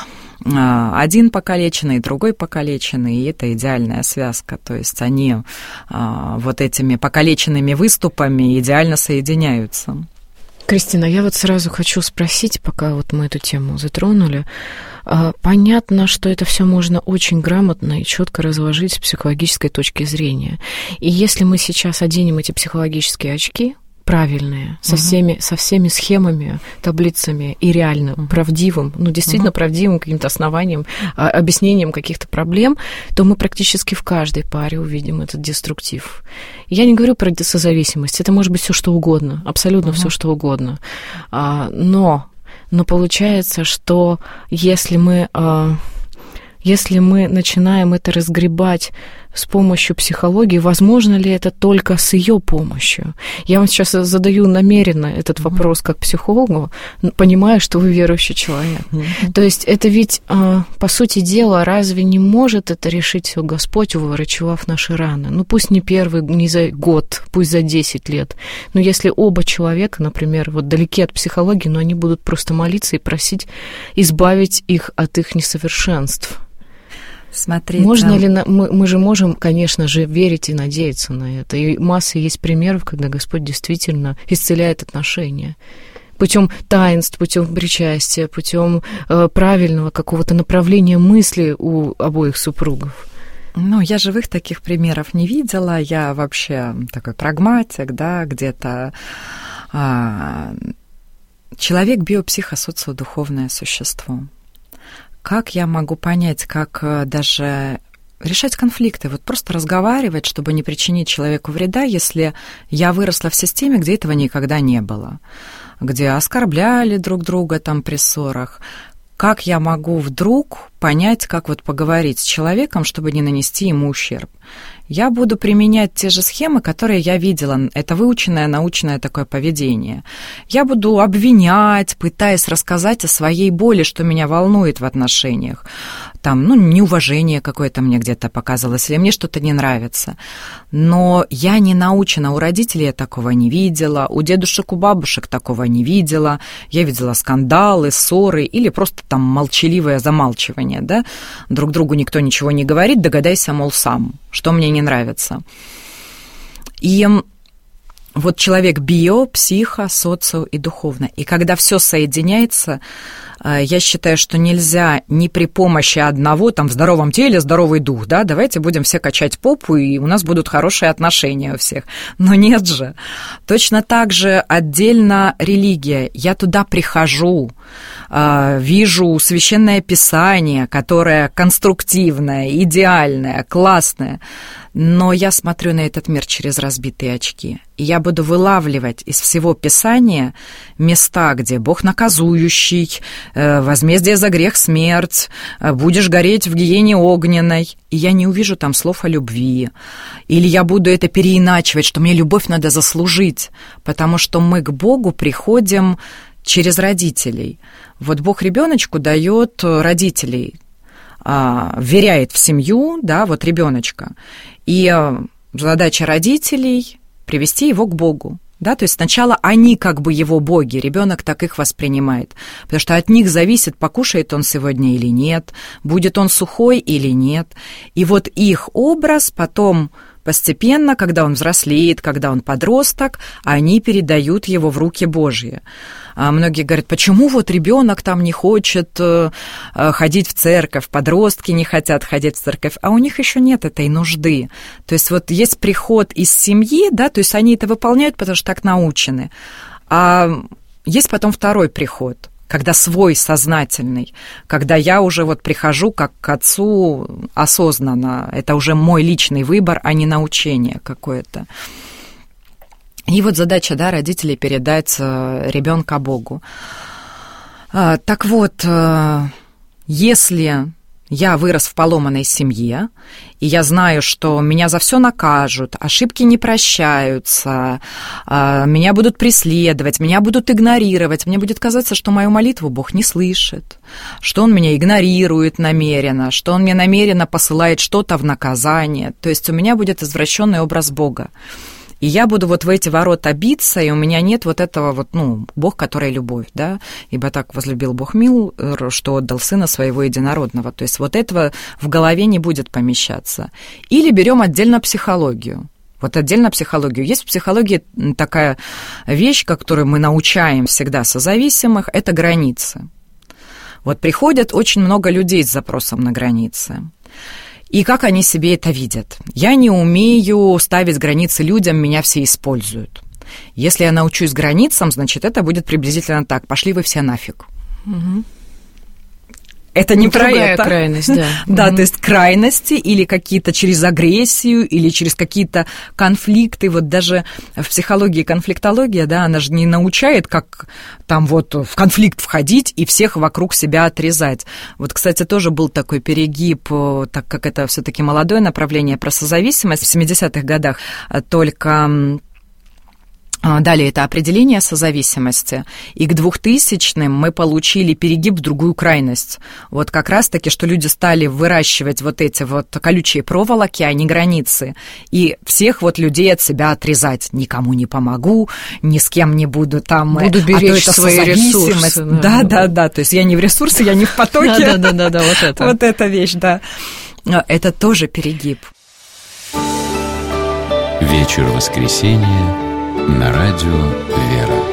Один покалеченный, другой покалеченный, и это идеальная связка. То есть они вот этими покалеченными выступами идеально соединяются. Кристина, я вот сразу хочу спросить, пока вот мы эту тему затронули. Понятно, что это все можно очень грамотно и четко разложить с психологической точки зрения. И если мы сейчас оденем эти психологические очки, правильные, со, uh-huh. всеми, со всеми схемами, таблицами и реально uh-huh. правдивым, ну, действительно uh-huh. правдивым каким-то основанием, объяснением каких-то проблем, то мы практически в каждой паре увидим этот деструктив. Я не говорю про созависимость, это может быть все что угодно, абсолютно uh-huh. все что угодно. Но, но получается, что если мы, если мы начинаем это разгребать с помощью психологии, возможно ли это только с ее помощью? Я вам сейчас задаю намеренно этот вопрос как психологу, понимая, что вы верующий человек. Mm-hmm. То есть это ведь, по сути дела, разве не может это решить все Господь, врачевав наши раны? Ну пусть не первый, не за год, пусть за десять лет, но если оба человека, например, вот далеки от психологии, но они будут просто молиться и просить избавить их от их несовершенств. Смотрите. Можно ли мы, мы же можем, конечно же, верить и надеяться на это. И масса есть примеров, когда Господь действительно исцеляет отношения путем таинств, путем причастия, путем э, правильного какого-то направления мысли у обоих супругов. Ну, я живых таких примеров не видела. Я вообще такой прагматик, да, где-то а, человек биопсихосоциодуховное существо. Как я могу понять, как даже решать конфликты, вот просто разговаривать, чтобы не причинить человеку вреда, если я выросла в системе, где этого никогда не было, где оскорбляли друг друга там при ссорах. Как я могу вдруг понять, как вот поговорить с человеком, чтобы не нанести ему ущерб? Я буду применять те же схемы, которые я видела. Это выученное научное такое поведение. Я буду обвинять, пытаясь рассказать о своей боли, что меня волнует в отношениях. Там, ну, неуважение какое-то мне где-то показалось, или мне что-то не нравится. Но я не научена, у родителей я такого не видела, у дедушек, у бабушек такого не видела. Я видела скандалы, ссоры или просто там молчаливое замалчивание, да? Друг другу никто ничего не говорит, догадайся, мол, сам, что мне не нравится. И вот человек био, психо, социо и духовно. И когда все соединяется, я считаю, что нельзя ни при помощи одного, там, в здоровом теле здоровый дух, да, давайте будем все качать попу, и у нас будут хорошие отношения у всех. Но нет же. Точно так же отдельно религия. Я туда прихожу, вижу Священное Писание, которое конструктивное, идеальное, классное, но я смотрю на этот мир через разбитые очки, и я буду вылавливать из всего Писания места, где Бог наказующий, возмездие за грех смерть, будешь гореть в гиене огненной, и я не увижу там слов о любви, или я буду это переиначивать, что мне любовь надо заслужить, потому что мы к Богу приходим через родителей. Вот Бог ребеночку дает родителей, вверяет в семью, да, вот ребеночка, и задача родителей привести его к Богу. Да, то есть сначала они как бы его боги, ребенок так их воспринимает, потому что от них зависит, покушает он сегодня или нет, будет он сухой или нет. И вот их образ потом постепенно, когда он взрослеет, когда он подросток, они передают его в руки Божьи. А многие говорят, почему вот ребенок там не хочет ходить в церковь, подростки не хотят ходить в церковь, а у них еще нет этой нужды. То есть вот есть приход из семьи, да, то есть они это выполняют, потому что так научены. А есть потом второй приход, когда свой сознательный, когда я уже вот прихожу как к отцу осознанно, это уже мой личный выбор, а не научение какое-то. И вот задача, да, родителей передать ребенка Богу. Так вот, если я вырос в поломанной семье, и я знаю, что меня за все накажут, ошибки не прощаются, меня будут преследовать, меня будут игнорировать, мне будет казаться, что мою молитву Бог не слышит, что Он меня игнорирует намеренно, что Он мне намеренно посылает что-то в наказание. То есть у меня будет извращенный образ Бога. И я буду вот в эти ворота биться, и у меня нет вот этого вот, ну, Бог, который любовь, да, ибо так возлюбил Бог мил, что отдал Сына Своего Единородного. То есть вот этого в голове не будет помещаться. Или берем отдельно психологию. Вот отдельно психологию. Есть в психологии такая вещь, которую мы научаем всегда созависимых, это границы. Вот приходят очень много людей с запросом на границы. И как они себе это видят? Я не умею ставить границы людям, меня все используют. Если я научусь границам, значит, это будет приблизительно так. Пошли вы все нафиг. Угу. Это не про это. Крайность, да. Да, то есть крайности или какие-то через агрессию, или через какие-то конфликты. Вот даже в психологии конфликтология, да, она же не научает, как там вот в конфликт входить и всех вокруг себя отрезать. Вот, кстати, тоже был такой перегиб, так как это все-таки молодое направление про созависимость в семидесятых годах, только дали это определение созависимости, и к двухтысячным мы получили перегиб в другую крайность. Вот как раз-таки, что люди стали выращивать вот эти вот колючие проволоки, а не границы, и всех вот людей от себя отрезать. Никому не помогу, ни с кем не буду там... Буду беречь а свои ресурсы. Да, да, да, то есть я не в ресурсе, я не в потоке. Да, да, да, вот это. Вот эта вещь, да. Это тоже перегиб. Вечер воскресенья на радио «Вера».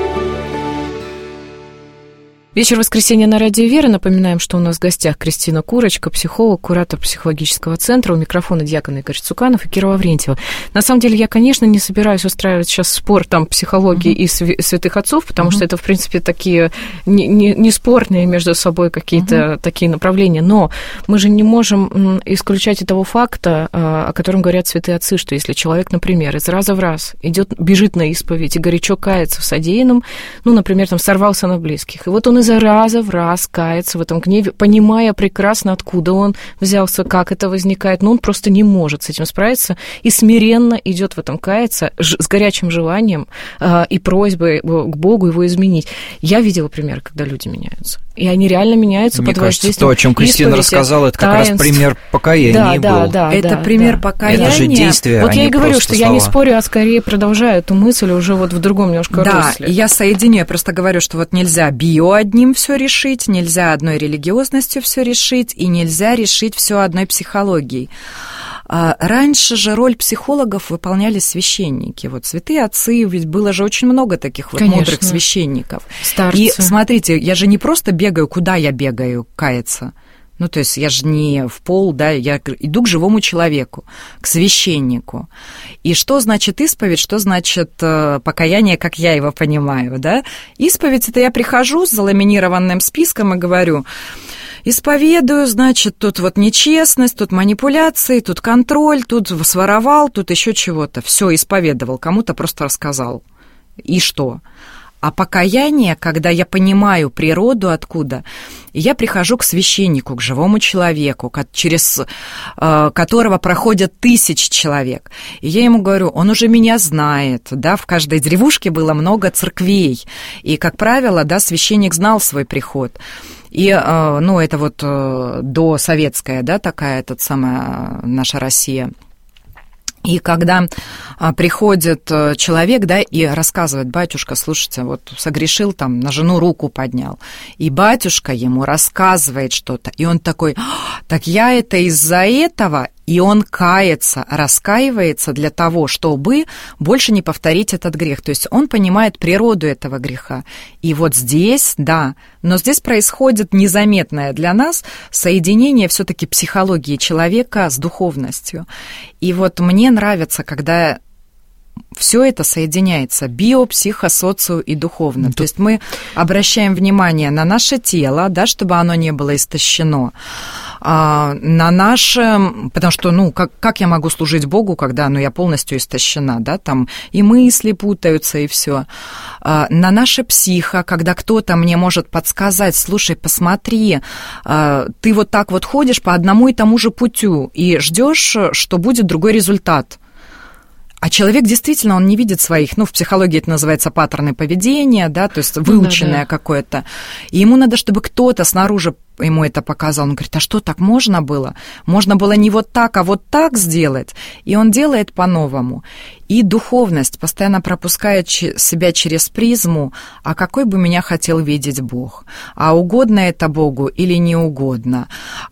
Вечер воскресенья на радио «Вера». Напоминаем, что у нас в гостях Кристина Курочка, психолог, куратор психологического центра. У микрофона диакон Игорь Цуканов и Кира Лаврентьева. На самом деле, я, конечно, не собираюсь устраивать сейчас спор там психологии mm-hmm. и святых отцов, потому mm-hmm. что это, в принципе, такие не, не, не спорные между собой какие-то mm-hmm. такие направления. Но мы же не можем исключать этого факта, о котором говорят святые отцы, что если человек, например, из раза в раз идет, бежит на исповедь и горячо кается в содеянном, ну, например, там сорвался на близких, и вот он из раза в раз кается в этом гневе, понимая прекрасно, откуда он взялся, как это возникает, но он просто не может с этим справиться и смиренно идет в этом каяться с горячим желанием э, и просьбой к Богу его изменить. Я видела пример, когда люди меняются. И они реально меняются. Мне под кажется, воздействием то, о чем Кристина рассказала, это как таинств. раз пример покаяния да, был. Да, да, это да, пример да. покаяния. Это же действие, Вот а я не и говорю, что слова. я не спорю, а скорее продолжаю эту мысль уже вот в другом немножко да, русле. Да, и я соединю, я просто говорю, что вот нельзя био одним все решить, нельзя одной религиозностью все решить, и нельзя решить все одной психологией. Раньше же роль психологов выполняли священники. Вот святые отцы, ведь было же очень много таких вот мудрых священников. Старцы. И смотрите, я же не просто бегаю, куда я бегаю, каяться. Ну, то есть я же не в пол, да, я иду к живому человеку, к священнику. И что значит исповедь, что значит покаяние, как я его понимаю, да? Исповедь – это я прихожу с заламинированным списком и говорю: исповедую, значит, тут вот нечестность, тут манипуляции, тут контроль, тут своровал, тут еще чего-то. Все, исповедовал, кому-то просто рассказал. И что? А покаяние, когда я понимаю природу откуда, я прихожу к священнику, к живому человеку, через э, которого проходят тысячи человек. И я ему говорю: он уже меня знает, да, в каждой деревушке было много церквей. И, как правило, да, священник знал свой приход. И, ну, это вот досоветская, да, такая, тот самая наша Россия. И когда приходит человек, да, и рассказывает: батюшка, слушайте, вот согрешил там, на жену руку поднял, и батюшка ему рассказывает что-то, и он такой: так я это из-за этого... И он кается, раскаивается для того, чтобы больше не повторить этот грех. То есть он понимает природу этого греха. И вот здесь, да, но здесь происходит незаметное для нас соединение все-таки психологии человека с духовностью. И вот мне нравится, когда все это соединяется: био, психо, социо и духовно. Тут... То есть мы обращаем внимание на наше тело, да, чтобы оно не было истощено, а, на наше... Потому что, ну, как, как я могу служить Богу, когда, ну, я полностью истощена, да, там и мысли путаются, и все. А, на наше психо, когда кто-то мне может подсказать: слушай, посмотри, а, ты вот так вот ходишь по одному и тому же путю и ждешь, что будет другой результат. А человек действительно, он не видит своих, ну, в психологии это называется паттерны поведения, да, то есть выученное, да, да, какое-то. И ему надо, чтобы кто-то снаружи ему это показал. Он говорит: а что, так можно было? Можно было не вот так, а вот так сделать. И он делает по-новому. И духовность постоянно пропускает себя через призму: а какой бы меня хотел видеть Бог? А угодно это Богу или не угодно?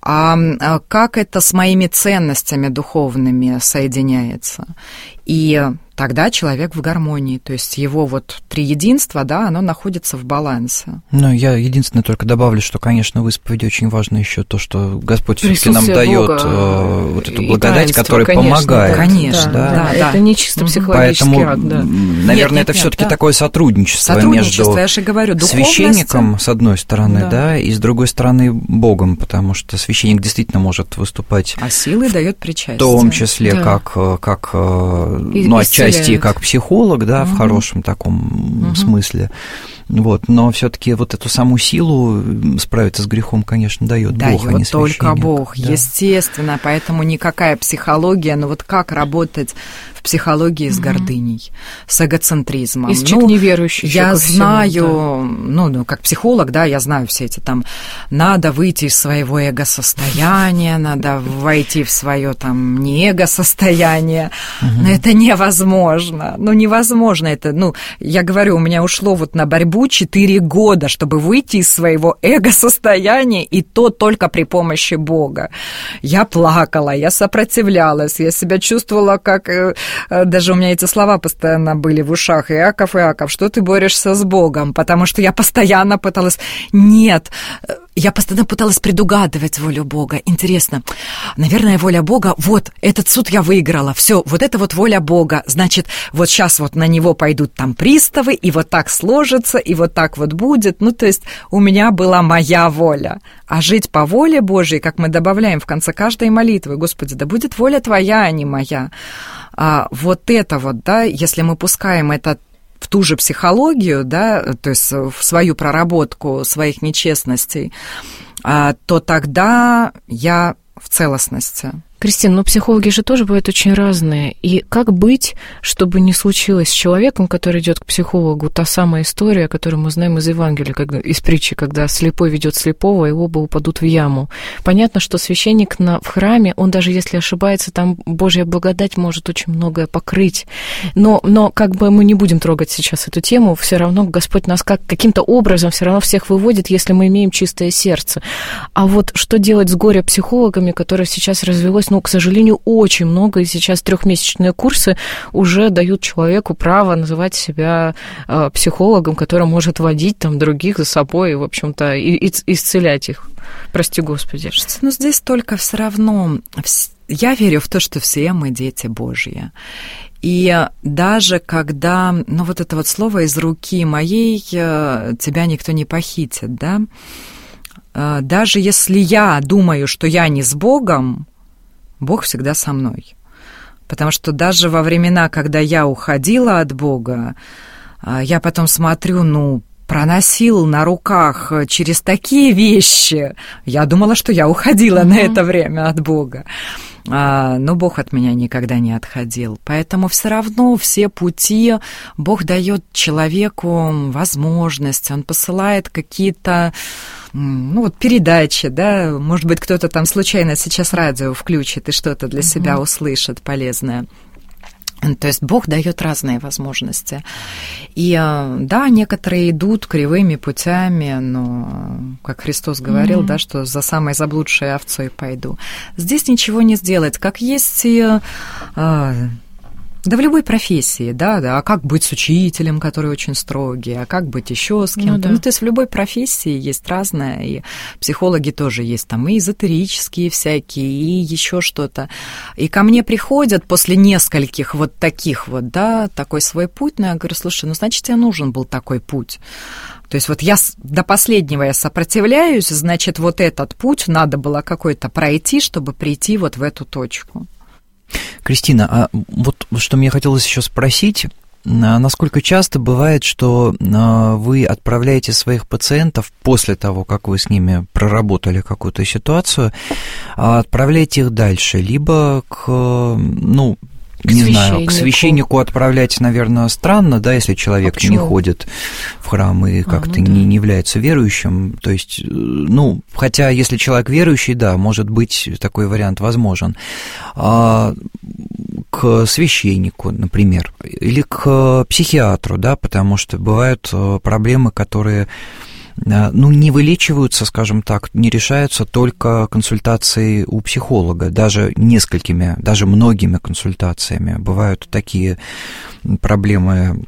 А как это с моими ценностями духовными соединяется? И тогда человек в гармонии, то есть его вот триединство, да, оно находится в балансе. Ну, я единственное только добавлю, что, конечно, в исповеди очень важно еще то, что Господь все-таки нам дает э, вот эту благодать, которая конечно, помогает. Конечно, да, да, да, да. Это не чисто психологический Поэтому, акт, да. Наверное, нет, нет, это все-таки да. такое сотрудничество, сотрудничество между я же говорю, священником, с одной стороны, да. да, и с другой стороны Богом, потому что священник действительно может выступать. А силы дает причастие. В том числе, да. как, как и, ну, отчасти как психолог, да, угу. в хорошем таком угу. смысле. Вот, но все-таки вот эту саму силу справиться с грехом, конечно, дает Бог, а не священник. Только Бог, да. естественно, поэтому никакая психология, но вот как работать в психологии с гордыней, с эгоцентризмом. И с человек ну, неверующий. Я знаю, всему, да. ну, ну, как психолог, да, я знаю все эти там, надо выйти из своего эго-состояния, надо войти в свое там не эго-состояние, угу. но это невозможно, ну, невозможно это, ну, я говорю, у меня ушло вот на борьбу четыре года, чтобы выйти из своего эго-состояния, и то только при помощи Бога. Я плакала, я сопротивлялась, я себя чувствовала как... Даже у меня эти слова постоянно были в ушах. Иаков, Иаков, что ты борешься с Богом? Потому что я постоянно пыталась... Нет, я постоянно пыталась предугадывать волю Бога. Интересно, наверное, воля Бога... Вот, этот суд я выиграла. Все, вот это вот воля Бога. Значит, вот сейчас вот на него пойдут там приставы, и вот так сложится, и вот так вот будет. Ну, то есть у меня была моя воля. А жить по воле Божьей, как мы добавляем в конце каждой молитвы: Господи, да будет воля Твоя, а не моя. А вот это вот, да, если мы пускаем это в ту же психологию, да, то есть в свою проработку своих нечестностей, то тогда я в целостности. Кристина, ну психологи же тоже бывают очень разные. И как быть, чтобы не случилось с человеком, который идет к психологу, та самая история, которую мы знаем из Евангелия, когда, из притчи, когда слепой ведет слепого, и оба упадут в яму. Понятно, что священник на, в храме, он даже если ошибается, там Божья благодать может очень многое покрыть. Но, но как бы мы не будем трогать сейчас эту тему, все равно Господь нас как, каким-то образом все равно всех выводит, если мы имеем чистое сердце. А вот что делать с горе-психологами, которые сейчас развелось есть, ну, к сожалению, очень много, и сейчас трехмесячные курсы уже дают человеку право называть себя э, психологом, который может водить там других за собой, и, в общем-то, и, и исцелять их. Прости Господи. Ну, здесь только все равно... Я верю в то, что все мы дети Божьи. И даже когда, ну, вот это вот слово «из руки моей» тебя никто не похитит, да? Даже если я думаю, что я не с Богом, Бог всегда со мной. Потому что даже во времена, когда я уходила от Бога, я потом смотрю, ну, проносил на руках через такие вещи. Я думала, что я уходила mm-hmm. на это время от Бога. Но Бог от меня никогда не отходил. Поэтому все равно все пути Бог дает человеку возможность, Он посылает какие-то, ну, вот передачи, да, может быть, кто-то там случайно сейчас радио включит и что-то для mm-hmm. себя услышит полезное. То есть Бог дает разные возможности. И да, некоторые идут кривыми путями, но, как Христос говорил, mm-hmm. да, что за самой заблудшей овцой пойду. Здесь ничего не сделать. Как есть и... Да в любой профессии, да, да, а как быть с учителем, который очень строгий, а как быть еще с кем-то. Ну, да. ну, то есть в любой профессии есть разное, и психологи тоже есть там и эзотерические всякие, и еще что-то. И ко мне приходят после нескольких вот таких вот, да, такой свой путь, но я говорю, слушай, ну, значит, тебе нужен был такой путь. То есть вот я до последнего я сопротивляюсь, значит, вот этот путь надо было какой-то пройти, чтобы прийти вот в эту точку. Кристина, а вот что мне хотелось еще спросить, насколько часто бывает, что вы отправляете своих пациентов после того, как вы с ними проработали какую-то ситуацию, отправляете их дальше, либо к, ну, К не знаю, к священнику отправлять, наверное, странно, да, если человек а не ходит в храм и как-то а, ну, не, да. не является верующим. То есть, ну, хотя если человек верующий, да, может быть, такой вариант возможен. А к священнику, например, или к психиатру, да, потому что бывают проблемы, которые... ну, не вылечиваются, скажем так, не решаются только консультацией у психолога, даже несколькими, даже многими консультациями. Бывают такие проблемы,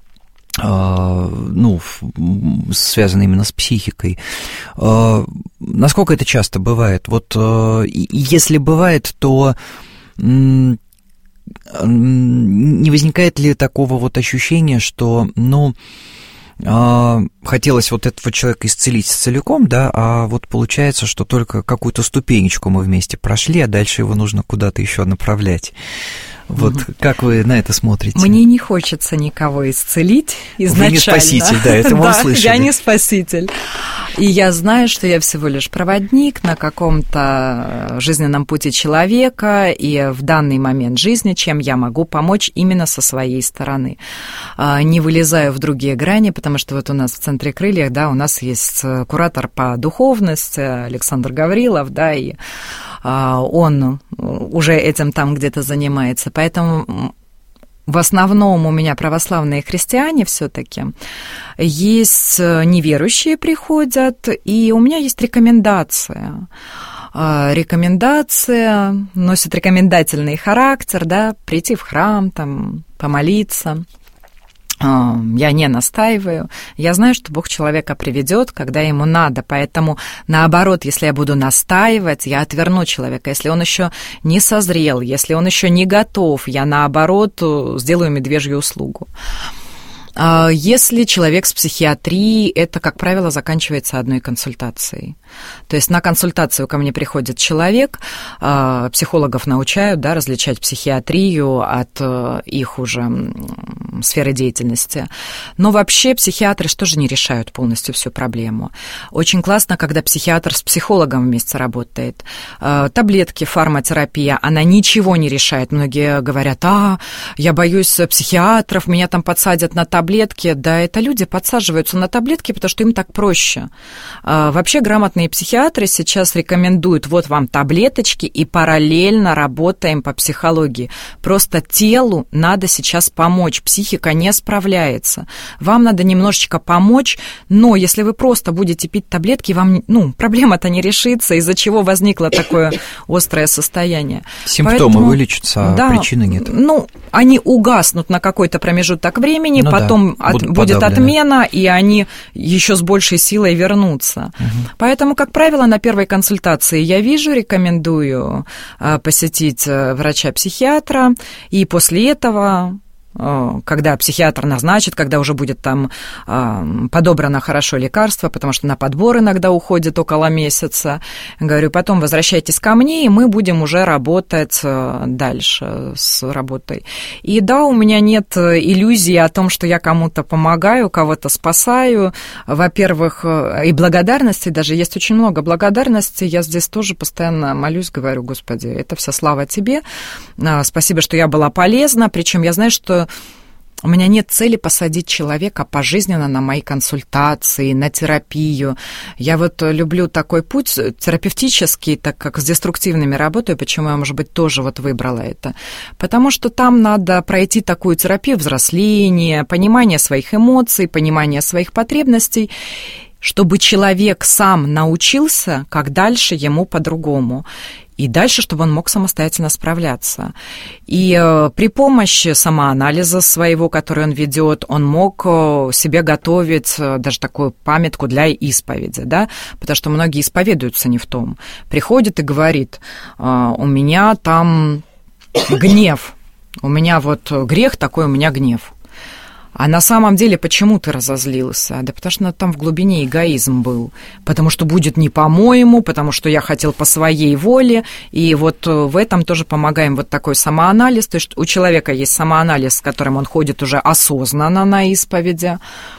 ну, связанные именно с психикой. Насколько это часто бывает? Вот если бывает, то не возникает ли такого вот ощущения, что, ну, хотелось вот этого человека исцелить целиком, да, а вот получается, что только какую-то ступенечку мы вместе прошли, а дальше его нужно куда-то еще направлять. Вот угу. Как вы на это смотрите? Мне не хочется никого исцелить изначально. Вы не спаситель, да, это мы услышали. Да, я не спаситель. И я знаю, что я всего лишь проводник на каком-то жизненном пути человека, и в данный момент жизни, чем я могу помочь именно со своей стороны. Не вылезаю в другие грани, потому что вот у нас в Центре Крыльях, да, у нас есть куратор по духовности Александр Гаврилов, да, и он уже этим там где-то занимается. Поэтому в основном у меня православные христиане все-таки. Есть неверующие приходят, и у меня есть рекомендация. Рекомендация носит рекомендательный характер, да, прийти в храм, там, помолиться. Я не настаиваю. Я знаю, что Бог человека приведет, когда ему надо. Поэтому, наоборот, если я буду настаивать, я отверну человека. Если он еще не созрел, если он еще не готов, я, наоборот, сделаю медвежью услугу. Если человек с психиатрией, это, как правило, заканчивается одной консультацией. То есть на консультацию ко мне приходит человек, психологов научают, да, различать психиатрию от их уже сферы деятельности. Но вообще психиатры что же не решают полностью всю проблему. Очень классно, когда психиатр с психологом вместе работает. Таблетки, фармотерапия, она ничего не решает. Многие говорят, а, я боюсь психиатров, меня там подсадят на таблетки. таблетки. Да, это люди подсаживаются на таблетки, потому что им так проще. Вообще грамотные психиатры сейчас рекомендуют: вот вам таблеточки, и параллельно работаем по психологии. Просто телу надо сейчас помочь, психика не справляется. Вам надо немножечко помочь, но если вы просто будете пить таблетки, вам, ну, проблема-то не решится, из-за чего возникло такое острое состояние. Симптомы Поэтому, вылечатся, а да, причины нет. Ну, они угаснут на какой-то промежуток времени, ну, потом да, от, будет отмена, и они еще с большей силой вернутся. Угу. Поэтому, как правило, на первой консультации я вижу, рекомендую посетить врача-психиатра, и после этого, когда психиатр назначит, когда уже будет там подобрано хорошо лекарство, потому что на подбор иногда уходит около месяца, говорю, потом возвращайтесь ко мне, и мы будем уже работать дальше с работой. И да, у меня нет иллюзии о том, что я кому-то помогаю, кого-то спасаю. Во-первых, и благодарности, даже есть очень много благодарности, я здесь тоже постоянно молюсь, говорю: Господи, это вся слава Тебе, спасибо, что я была полезна, причем я знаю, что у меня нет цели посадить человека пожизненно на мои консультации, на терапию. Я вот люблю такой путь терапевтический, так как с деструктивными работаю, почему я, может быть, тоже вот выбрала это. Потому что там надо пройти такую терапию взросления, понимание своих эмоций, понимание своих потребностей, чтобы человек сам научился, как дальше ему по-другому. И дальше, чтобы он мог самостоятельно справляться. И э, при помощи самоанализа своего, который он ведет, он мог э, себе готовить э, даже такую памятку для исповеди, да, потому что многие исповедуются не в том. Приходит и говорит: э, у меня там гнев, у меня вот грех такой, у меня гнев. А на самом деле, почему ты разозлился? Да потому что там в глубине эгоизм был. Потому что будет не по-моему, потому что я хотел по своей воле. И вот в этом тоже помогаем вот такой самоанализ. То есть у человека есть самоанализ, с которым он ходит уже осознанно на исповеди.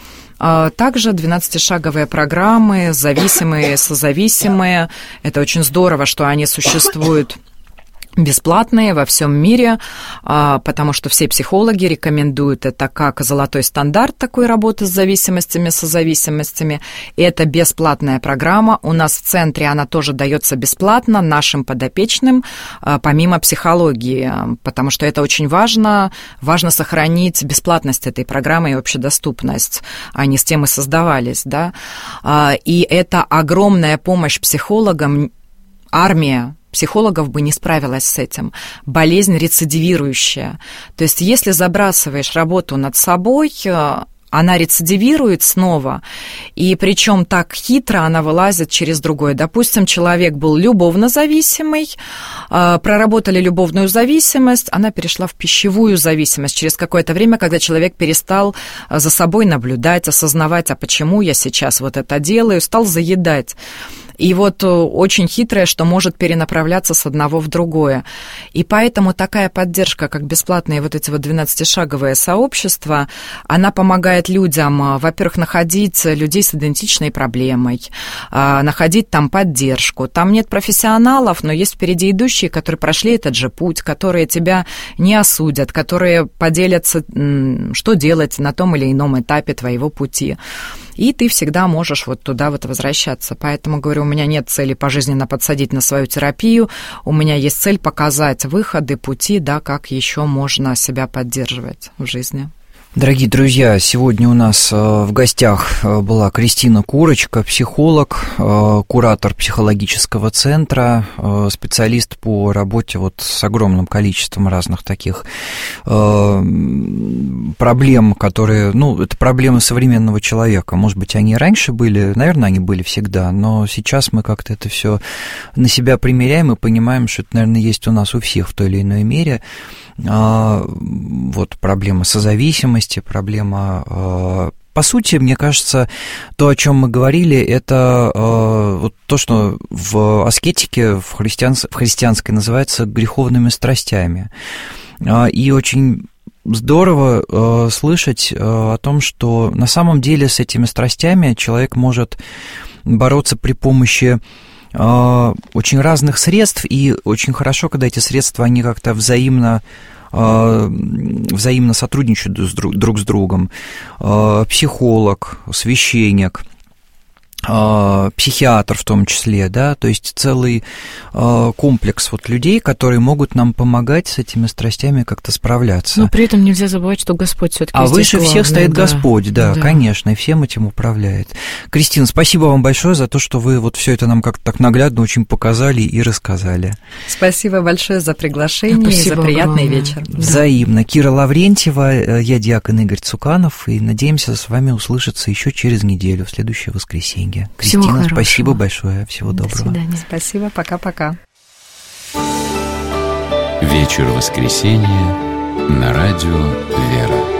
Также двенадцатишаговые программы, зависимые, созависимые. Это очень здорово, что они существуют бесплатные во всем мире, потому что все психологи рекомендуют это как золотой стандарт такой работы с зависимостями, созависимостями. И это бесплатная программа. У нас в центре она тоже дается бесплатно нашим подопечным, помимо психологии, потому что это очень важно. Важно сохранить бесплатность этой программы и общедоступность. Они с тем и создавались, да. И это огромная помощь психологам, армия психологов бы не справилась с этим. Болезнь рецидивирующая. То есть если забрасываешь работу над собой, она рецидивирует снова, и причем так хитро она вылазит через другое. Допустим, человек был любовно зависимый, проработали любовную зависимость, она перешла в пищевую зависимость через какое-то время, когда человек перестал за собой наблюдать, осознавать, а почему я сейчас вот это делаю, стал заедать. И вот очень хитрое, что может перенаправляться с одного в другое. И поэтому такая поддержка, как бесплатные вот эти вот двенадцатишаговые сообщества, она помогает людям, во-первых, находить людей с идентичной проблемой, находить там поддержку. Там нет профессионалов, но есть впереди идущие, которые прошли этот же путь, которые тебя не осудят, которые поделятся, что делать на том или ином этапе твоего пути. И ты всегда можешь вот туда вот возвращаться. Поэтому, говорю, у меня нет цели пожизненно подсадить на свою терапию, у меня есть цель показать выходы, пути, да, как еще можно себя поддерживать в жизни. Дорогие друзья, сегодня у нас в гостях была Кристина Курочка, психолог, куратор психологического центра, специалист по работе вот с огромным количеством разных таких проблем, которые, ну, это проблемы современного человека. Может быть, они и раньше были, наверное, они были всегда, но сейчас мы как-то это все на себя примеряем и понимаем, что это, наверное, есть у нас у всех в той или иной мере. Вот проблема созависимости, проблема... По сути, мне кажется, то, о чем мы говорили, это вот то, что в аскетике, в, христианс... в христианской называется греховными страстями. И очень здорово слышать о том, что на самом деле с этими страстями человек может бороться при помощи очень разных средств, и очень хорошо, когда эти средства, они как-то взаимно взаимно сотрудничают друг с другом, психолог, священник, психиатр в том числе, да, то есть целый комплекс вот людей, которые могут нам помогать с этими страстями как-то справляться. Но при этом нельзя забывать, что Господь все-таки А выше главный, всех стоит да. Господь, да, да, конечно, и всем этим управляет. Кристина, спасибо вам большое за то, что вы вот все это нам как-то так наглядно очень показали и рассказали. Спасибо большое за приглашение Спасибо и за приятный огромное. вечер. Взаимно. Кира Лаврентьева, я диакон Игорь Цуканов, и надеемся с вами услышаться еще через неделю, в следующее воскресенье. Всего Кристина, хорошего. спасибо большое. Всего До доброго. свидания. Спасибо, пока-пока. Вечер воскресенья на радио «Вера».